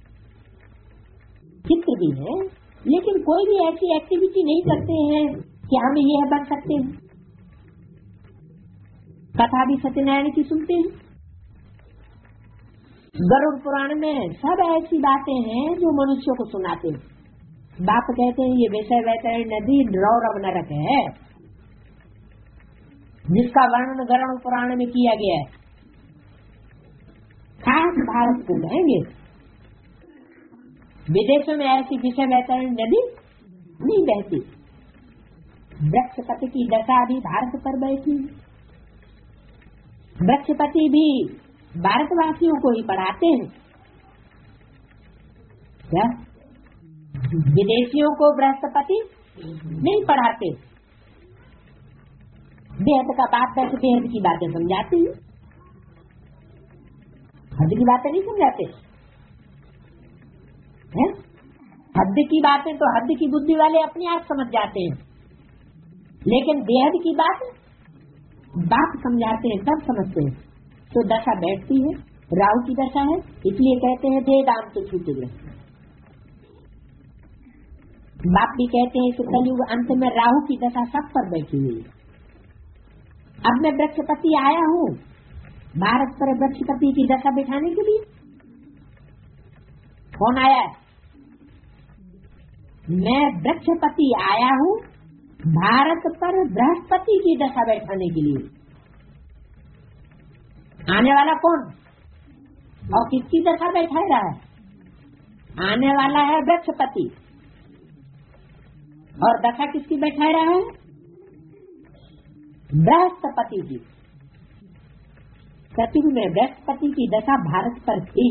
चित्र भी है, लेकिन कोई भी ऐसी एक्टिविटी नहीं करते हैं कि हम ये बन सकते हैं। कथा भी सत्यनारायण की सुनते हैं। गरुड़ पुराण में सब ऐसी बातें हैं जो मनुष्यों को सुनाते हैं। बाप कहते हैं ये विषय वैतरण नदी रौरव नरक है, जिसका वर्णन गरुड़ पुराण में किया गया है। खास भारत को कहेंगे। विदेशों में ऐसी विषय वैतरण नदी नहीं बहती। वृक्षपति की दशा भी भारत पर बैठी। वृक्षपति भी भारतवासियों को ही पढ़ाते हैं क्या? विदेशियों को बृहस्पति नहीं पढ़ाते। बेहद का बात है, बेहद की बातें समझाते हैं, हद की बातें नहीं समझाते हैं। हद की बातें तो हद की बुद्धि वाले अपने आप समझ जाते हैं, लेकिन बेहद की बात बाप समझाते हैं तब समझते हैं। तो दशा बैठती है, राहु की दशा है, इसलिए कहते हैं दे दाम तो छूट गए। बाप भी कहते हैं कि कलयुग अंत में राहु की दशा सब पर बैठी हुई है। अब मैं वृक्षपति आया हूँ भारत पर वृक्षपति की दशा बिठाने के लिए। कौन आया है? मैं वृक्षपति आया हूँ भारत पर बृहस्पति की दशा बैठाने के लिए। आने वाला कौन और किसकी दशा बैठा रहा है? आने वाला है वृक्षपति। और दशा किसकी बैठा रहा है? बृहस्पति की। सतयुग में बृहस्पति की दशा भारत पर थी,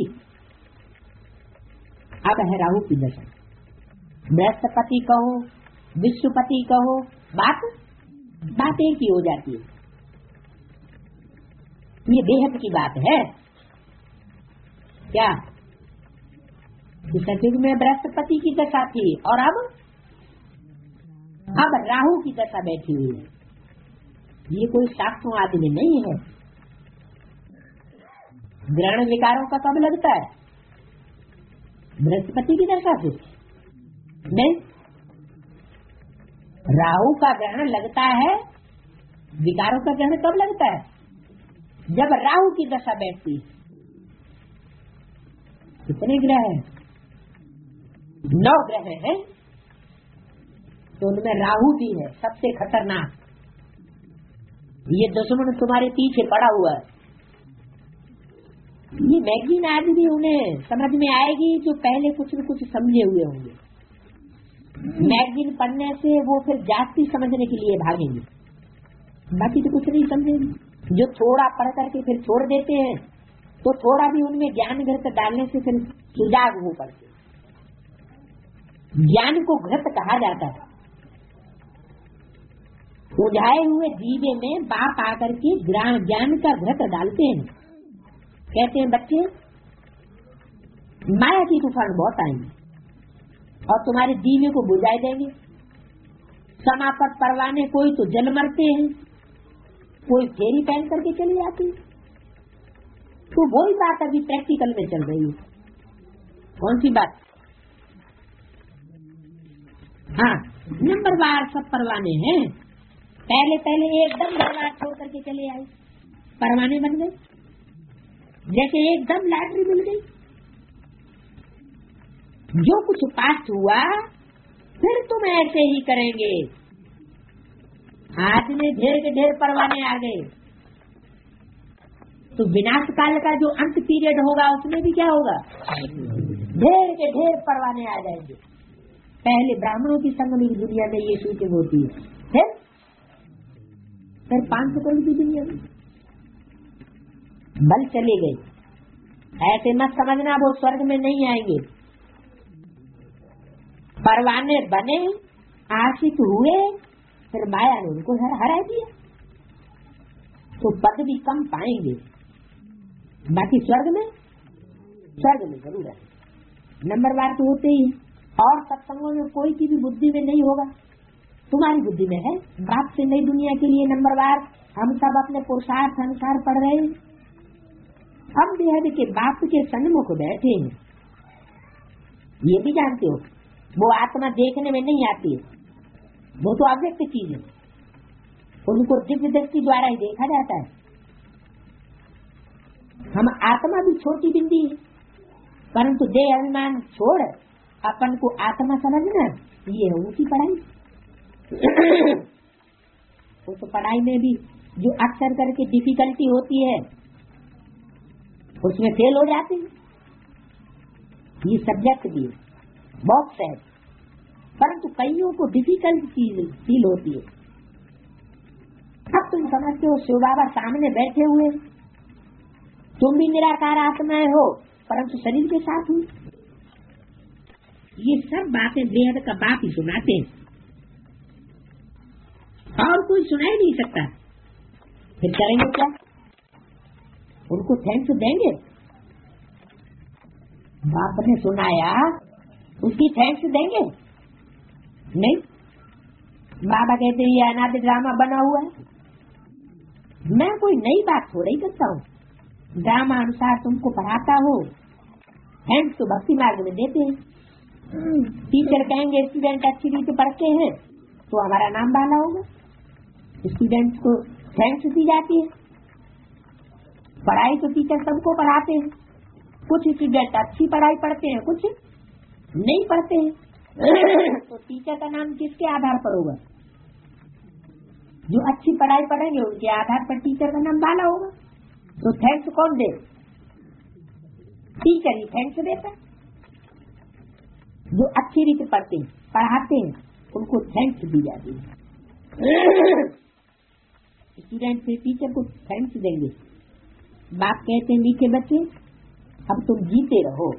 अब है राहु की दशा। बृहस्पति कहो विश्वपति कहो, बात बात एक ही हो जाती है। ये बेहद की बात है क्या? सतयुग में बृहस्पति की दशा थी और अब अब राहु की दशा बैठी हुई है। ये कोई शास्त्रों आदि में नहीं है। ग्रहण विकारों का कब लगता है? बृहस्पति की दशा से नहीं। राहु का ग्रहण लगता है, विकारों का ग्रहण कब लगता है? जब राहु की दशा बैठती है। कितने ग्रह हैं? नौ ग्रह हैं, तो उनमें राहु भी है सबसे खतरनाक। ये दुश्मन तुम्हारे पीछे पड़ा हुआ है। ये मैगजीन आज भी उन्हें समझ में आएगी जो पहले कुछ न कुछ समझे हुए होंगे। मैगजीन पढ़ने से वो फिर जाति समझने के लिए भागेंगे, बाकी तो कुछ नहीं समझेंगे। जो थोड़ा पढ़ करके फिर छोड़ देते हैं तो थोड़ा भी उनमें ज्ञान घृत डालने से फिर सुजाग हो पड़ते। ज्ञान को घृत कहा जाता है। उलझाए हुए जीवे में बाप आकर के ज्ञान का घृत डालते हैं, कहते हैं बच्चे माया की तूफान बहुत आएंगे और तुम्हारे दीवे को बुझाए देंगे। समापत परवाने कोई तो जल मरते हैं, कोई फेरी पहन करके चले जाते हैं। तो वही बात अभी प्रैक्टिकल में चल रही है। कौन सी बात? हाँ, नंबरवार सब परवाने हैं। पहले पहले एकदम दरबार छोड़ करके चले आए, परवाने बन गए, जैसे एकदम लॉटरी मिल गई। जो कुछ पास हुआ फिर तुम ऐसे ही करेंगे। आज में ढेर के ढेर परवाने आ गए, तो विनाश काल का जो अंत पीरियड होगा उसमें भी क्या होगा? ढेर के ढेर परवाने आ जाएंगे। पहले ब्राह्मणों की संग में दुनिया में ये शूटिंग होती है, फिर फिर पांच सौ करोड़ की दुनिया में बल चले गए। ऐसे मत समझना वो स्वर्ग में नहीं आएंगे। परवाने बने, आशिक हुए, फिर माया ने उनको हरा दिया, तो पद भी कम पाएंगे। बाकी स्वर्ग में स्वर्ग में जरूर है। नंबरवार तो होते ही है। और सत्संगों में कोई की भी बुद्धि में नहीं होगा, तुम्हारी बुद्धि में है। बाप से नई दुनिया के लिए नंबरवार हम सब अपने पुरुषार्थ अनुसार पढ़ रहे हैं। हम बेहद के बाप के सन्मुख बैठे हैं। ये भी जानते हो वो आत्मा देखने में नहीं आती है, वो तो अव्यक्त चीज है, उनको दिव्य दृष्टि द्वारा ही देखा जाता है। हम आत्मा भी छोटी बिंदी है, परंतु देह अभिमान छोड़ अपन को आत्मा समझना, ये है उनकी पढ़ाई। वो तो पढ़ाई में भी जो अक्सर करके डिफिकल्टी होती है उसमें फेल हो जाते हैं। ये सब्जेक्ट भी बहुत सहज, परंतु कईयों को डिफिकल्ट चीज फील होती है। अब तुम समझते हो शिव बाबा सामने बैठे हुए, तुम भी निराकार आत्माएं हो परंतु शरीर के साथ हुई। ये सब बातें बेहद का बाप ही सुनाते हैं और कोई सुना ही नहीं सकता। फिर करेंगे क्या? उनको थैंक्स देंगे? बाप ने सुनाया उसकी थैंक्स देंगे? नहीं। बाबा कहते हैं ये अनादि ड्रामा बना हुआ है। मैं कोई नई बात थोड़ा ही करता हूँ, ड्रामा अनुसार तुमको पढ़ाता हूँ। थैंक्स तो भक्ति मार्ग में देते हैं। टीचर कहेंगे स्टूडेंट अच्छी रीति पढ़ते हैं तो हमारा नाम बाला होगा। स्टूडेंट्स को थैंक्स दी जाती है। पढ़ाई तो टीचर सबको पढ़ाते हैं, कुछ स्टूडेंट अच्छी पढ़ाई पढ़ते हैं, कुछ नहीं पढ़ते हैं। तो टीचर का नाम किसके आधार पर होगा? जो अच्छी पढ़ाई पढ़ेंगे उनके आधार पर टीचर का नाम बाला होगा। तो थैंक्स कौन दे? टीचर ही थैंक्स देता। जो अच्छी रीति पढ़ते हैं पढ़ाते हैं उनको थैंक्स दी जाती है। स्टूडेंट से टीचर को थैंक्स देंगे। बाप कहते हैं मीठे बच्चे अब तुम जीते रहो।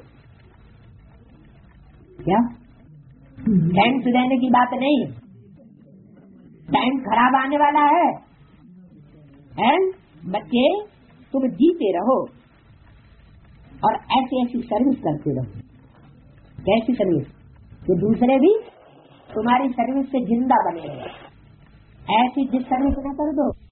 क्या थैंक्स देने की बात नहीं है, टाइम खराब आने वाला है, है? बच्चे तुम जीते रहो और ऐसी ऐसी सर्विस करते रहो। कैसी सर्विस? कि दूसरे भी तुम्हारी सर्विस से जिंदा बने रहे। ऐसी जिस सर्विस न कर दो